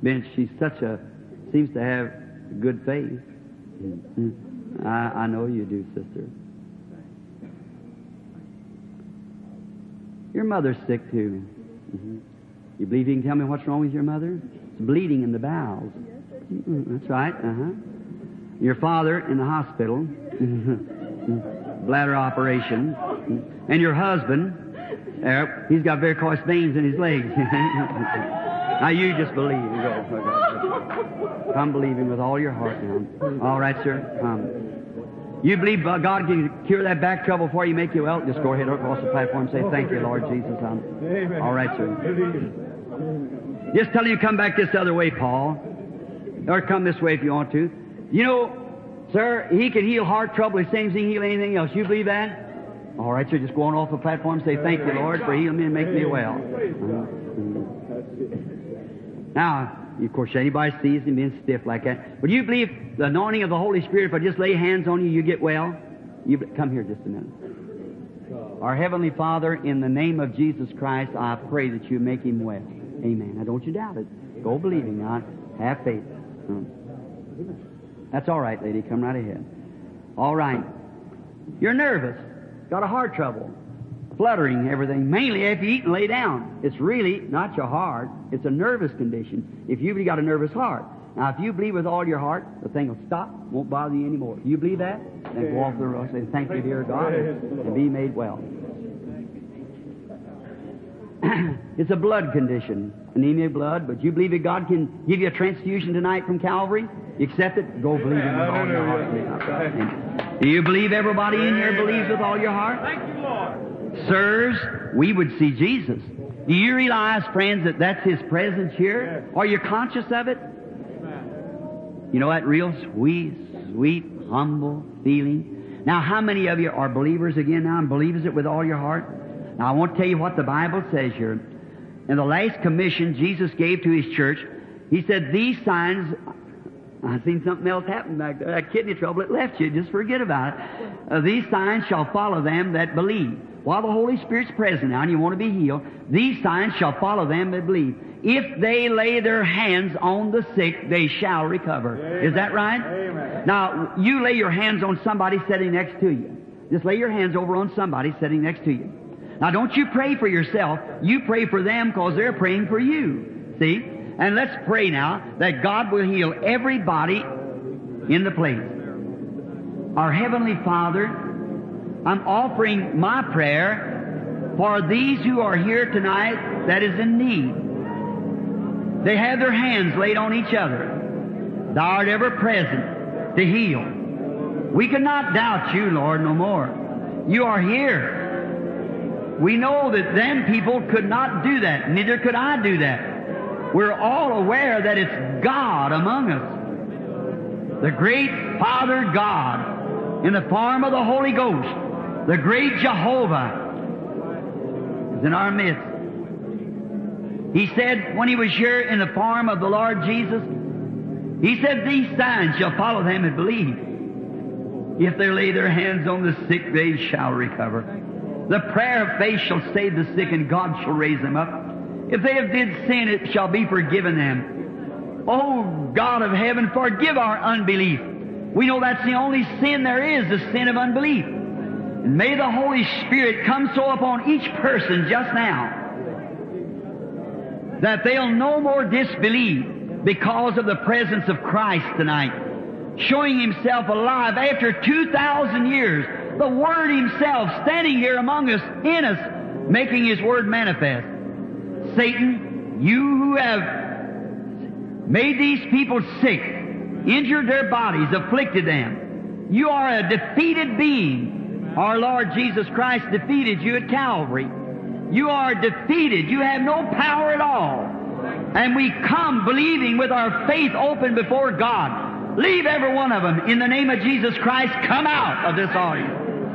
She's seems to have good faith. I know you do, sister. Your mother's sick too. You believe you can tell me what's wrong with your mother? It's bleeding in the bowels. That's right. Your father in the hospital. Bladder operation. And your husband, he's got varicose veins in his legs. Now you just believe. Go. Come believing with all your heart now. All right, sir. Come. You believe God can cure that back trouble before you make you well? Just go ahead across the platform and say, thank you, Lord Jesus. All right, sir. Just tell him to come back this other way, Paul. Or come this way if you want to. You know, sir, he can heal heart trouble the same as he can heal anything else. You believe that? All right, sir. Just go on off the platform and say, thank you, Lord, for healing me and making me well. Now, of course, anybody sees him being stiff like that. But you believe the anointing of the Holy Spirit, if I just lay hands on you, you get well? Come here just a minute. Our Heavenly Father, in the name of Jesus Christ, I pray that you make him well. Amen. Now, don't you doubt it. Go believing now. Have faith. That's all right, lady. Come right ahead. All right. You're nervous. Got a heart trouble. Fluttering, everything. Mainly after you eat and lay down. It's really not your heart. It's a nervous condition. If you've got a nervous heart. Now, if you believe with all your heart, the thing will stop, won't bother you anymore. Do you believe that? Then go off the road and say, thank you, dear God, and be made well. It's a blood condition, anemia of blood, but you believe that God can give you a transfusion tonight from Calvary? You accept it? Go believe it with all your heart. Do you believe everybody in here believes with all your heart? Thank you, Lord. Sirs, we would see Jesus. Do you realize, friends, that that's His presence here? Are you conscious of it? You know that real sweet, humble feeling? Now, how many of you are believers again now and believes it with all your heart? Now, I want to tell you what the Bible says here. In the last commission Jesus gave to His church, He said, these signs... I've seen something else happen back there. That kidney trouble, it left you. Just forget about it. These signs shall follow them that believe. While the Holy Spirit's present now and you want to be healed, these signs shall follow them that believe. If they lay their hands on the sick, they shall recover. Amen. Is that right? Amen. Now, you lay your hands on somebody sitting next to you. Just lay your hands over on somebody sitting next to you. Now, don't you pray for yourself. You pray for them because they're praying for you. See? And let's pray now that God will heal everybody in the place. Our Heavenly Father, I'm offering my prayer for these who are here tonight that is in need. They have their hands laid on each other. Thou art ever present to heal. We cannot doubt you, Lord, no more. You are here. We know that them people could not do that. Neither could I do that. We're all aware that it's God among us. The great Father God in the form of the Holy Ghost. The great Jehovah is in our midst. He said when He was here in the form of the Lord Jesus, He said, these signs shall follow them that believe. If they lay their hands on the sick, they shall recover. The prayer of faith shall save the sick, and God shall raise them up. If they have did sin, it shall be forgiven them. Oh, God of heaven, forgive our unbelief. We know that's the only sin there is, the sin of unbelief. And may the Holy Spirit come so upon each person just now that they'll no more disbelieve because of the presence of Christ tonight, showing Himself alive after 2,000 years. The Word Himself standing here among us, in us, making His Word manifest. Satan, you who have made these people sick, injured their bodies, afflicted them, you are a defeated being. Our Lord Jesus Christ defeated you at Calvary. You are defeated. You have no power at all. And we come believing with our faith open before God. Leave every one of them. In the name of Jesus Christ, come out of this audience.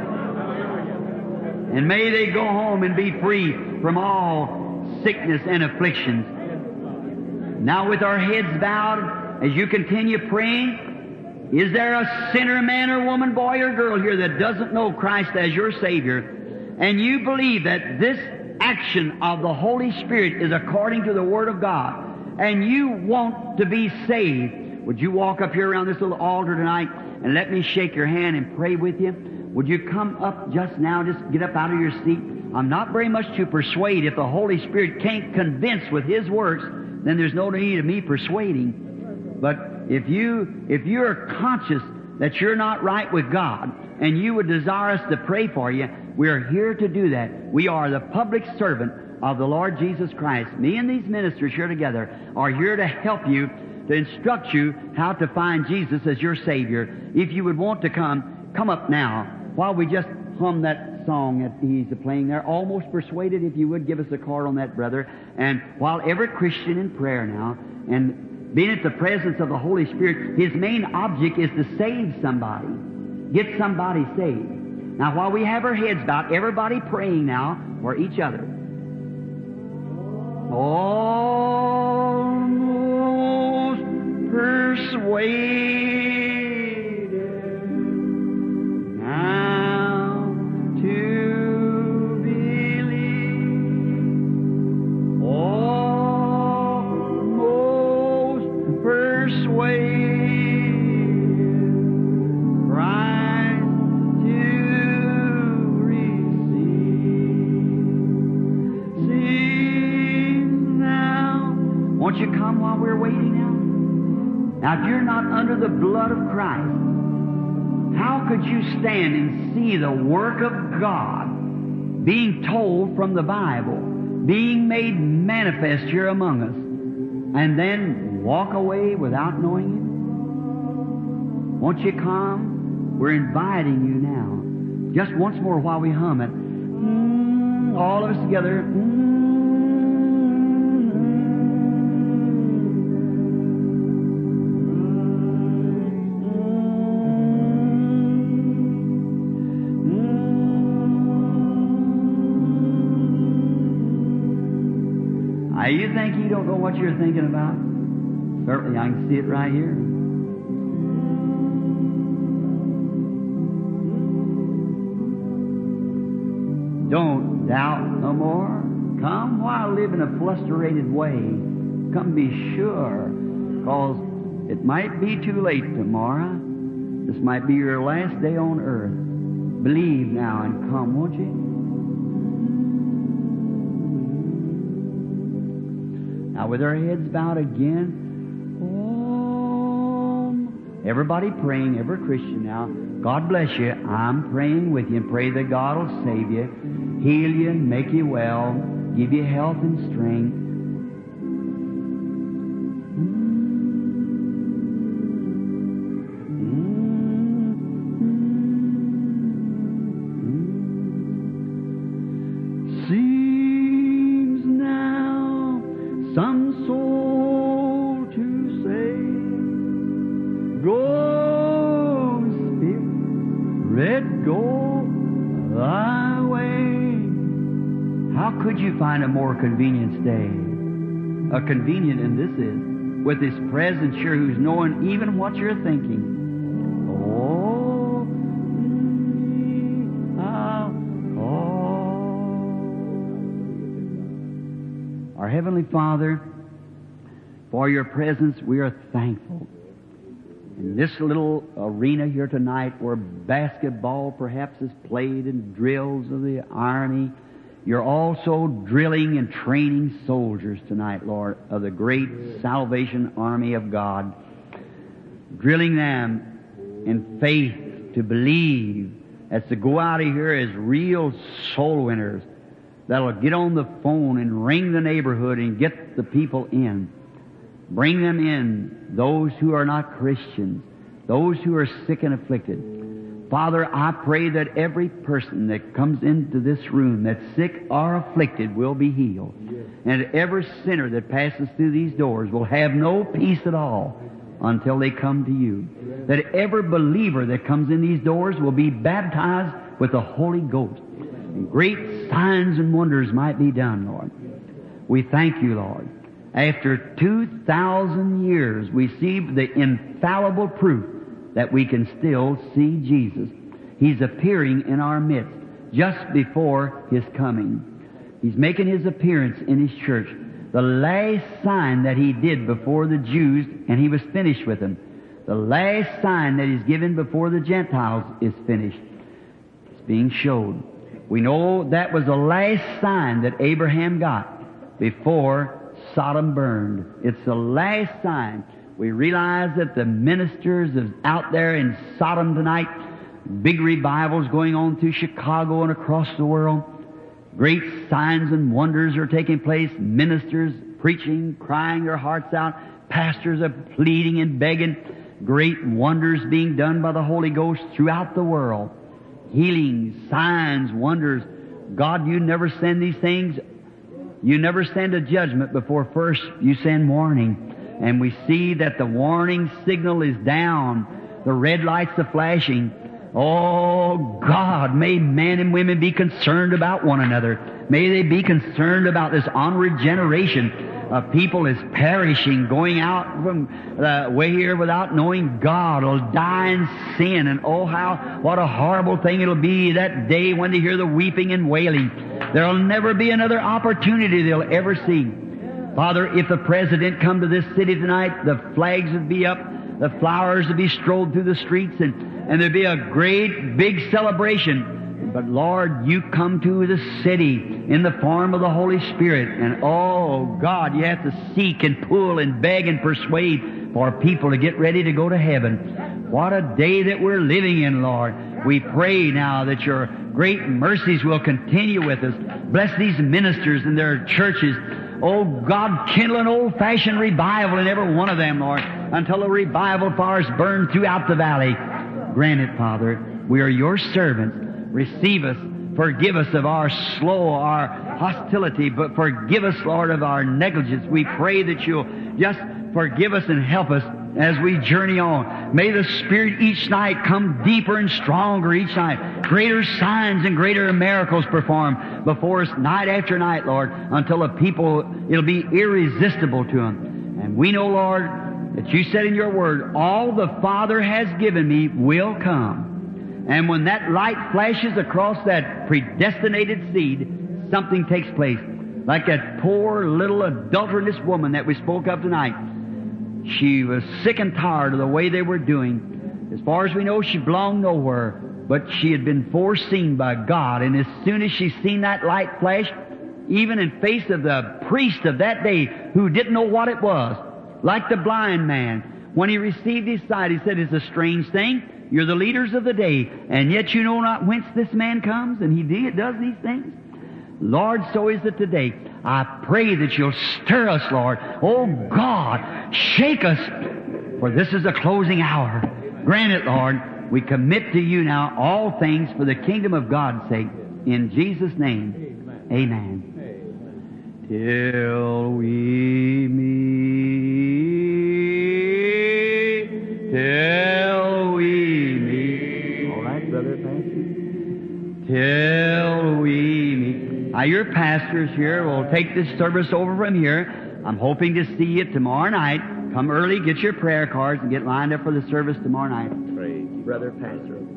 And may they go home and be free from all sickness and afflictions. Now with our heads bowed, as you continue praying, is there a sinner, man or woman, boy or girl here that doesn't know Christ as your Savior, and you believe that this action of the Holy Spirit is according to the Word of God, and you want to be saved, would you walk up here around this little altar tonight and let me shake your hand and pray with you? Would you come up just now, just get up out of your seat? I'm not very much to persuade. If the Holy Spirit can't convince with His works, then there's no need of me persuading. But if you're conscious that you're not right with God, and you would desire us to pray for you, we're here to do that. We are the public servant of the Lord Jesus Christ. Me and these ministers here together are here to help you, to instruct you how to find Jesus as your Savior. If you would want to come up now, while we just hum that song that he's playing there. Almost Persuaded, if you would give us a card on that, brother. And while every Christian in prayer now, and being at the presence of the Holy Spirit, his main object is to save somebody. Get somebody saved. Now, while we have our heads bowed, everybody praying now for each other. Almost persuaded now to believe. Almost persuaded. Won't you come while we're waiting now? Now, if you're not under the blood of Christ, how could you stand and see the work of God being told from the Bible, being made manifest here among us, and then walk away without knowing Him? Won't you come? We're inviting you now. Just once more while we hum it. All of us together. You think you don't know what you're thinking about? Certainly, I can see it right here. Don't doubt no more. Come while live in a flusterated way. Come be sure, because it might be too late tomorrow. This might be your last day on earth. Believe now and come, won't you? Now, with our heads bowed again, everybody praying, every Christian now. God bless you. I'm praying with you and pray that God will save you, heal you, and make you well, give you health and strength. Find a more convenient day. A convenient, and this is, with His presence here, who's knowing even what you're thinking. Our Heavenly Father, for your presence we are thankful. In this little arena here tonight where basketball perhaps is played and drills of the Army, you're also drilling and training soldiers tonight, Lord, of the great salvation army of God. Drilling them in faith to believe, as to go out of here as real soul winners that'll get on the phone and ring the neighborhood and get the people in. Bring them in, those who are not Christians, those who are sick and afflicted. Father, I pray that every person that comes into this room that's sick or afflicted will be healed. And every sinner that passes through these doors will have no peace at all until they come to you. That every believer that comes in these doors will be baptized with the Holy Ghost. And great signs and wonders might be done, Lord. We thank you, Lord. After 2,000 years, we see the infallible proof that we can still see Jesus. He's appearing in our midst just before His coming. He's making His appearance in His church. the last sign that He did before the Jews, and He was finished with them. The last sign that He's given before the Gentiles is finished. It's being showed. We know that was the last sign that Abraham got before Sodom burned. It's the last sign. We realize that the ministers out there in Sodom tonight, big revivals going on through Chicago and across the world. Great signs and wonders are taking place. Ministers preaching, crying their hearts out. Pastors are pleading and begging. Great wonders being done by the Holy Ghost throughout the world. Healings, signs, wonders. God, You never send these things. You never send a judgment before first You send warning. And we see that the warning signal is down. The red lights are flashing. Oh, God, may men and women be concerned about one another. May they be concerned about this onward generation of people is perishing, going out from the way here without knowing God, will die in sin. And oh, what a horrible thing it'll be that day when they hear the weeping and wailing. There'll never be another opportunity they'll ever see. Father, if the President come to this city tonight, the flags would be up, the flowers would be strolled through the streets, and there'd be a great big celebration. But Lord, You come to the city in the form of the Holy Spirit, and oh God, You have to seek and pull and beg and persuade for people to get ready to go to heaven. What a day that we're living in, Lord. We pray now that Your great mercies will continue with us. Bless these ministers and their churches. Oh God, kindle an old-fashioned revival in every one of them, Lord, until the revival fires burn throughout the valley. Grant it, Father. We are Your servants. Receive us. Forgive us of our our hostility, but forgive us, Lord, of our negligence. We pray that You'll just forgive us and help us as we journey on. May the Spirit each night come deeper and stronger each night. Greater signs and greater miracles perform before us night after night, Lord, until the people, it'll be irresistible to them. And we know, Lord, that You said in Your Word, all the Father has given Me will come. And when that light flashes across that predestinated seed, something takes place. Like that poor little adulterous woman that we spoke of tonight. She was sick and tired of the way they were doing. As far as we know, she belonged nowhere. But she had been foreseen by God. And as soon as she seen that light flash, even in face of the priest of that day who didn't know what it was, like the blind man, when he received his sight, he said, "It's a strange thing. You're the leaders of the day, and yet you know not whence this man comes," and he does these things. Lord, so is it today. I pray that You'll stir us, Lord. Oh God, shake us, for this is a closing hour. Grant it, Lord. We commit to You now all things for the kingdom of God's sake. In Jesus' name, amen. Till we meet, till we meet. All right, Brother Pastor. Till we meet. Now, your pastors here will take this service over from here. I'm hoping to see you tomorrow night. Come early, get your prayer cards, and get lined up for the service tomorrow night. Praise Brother Pastor.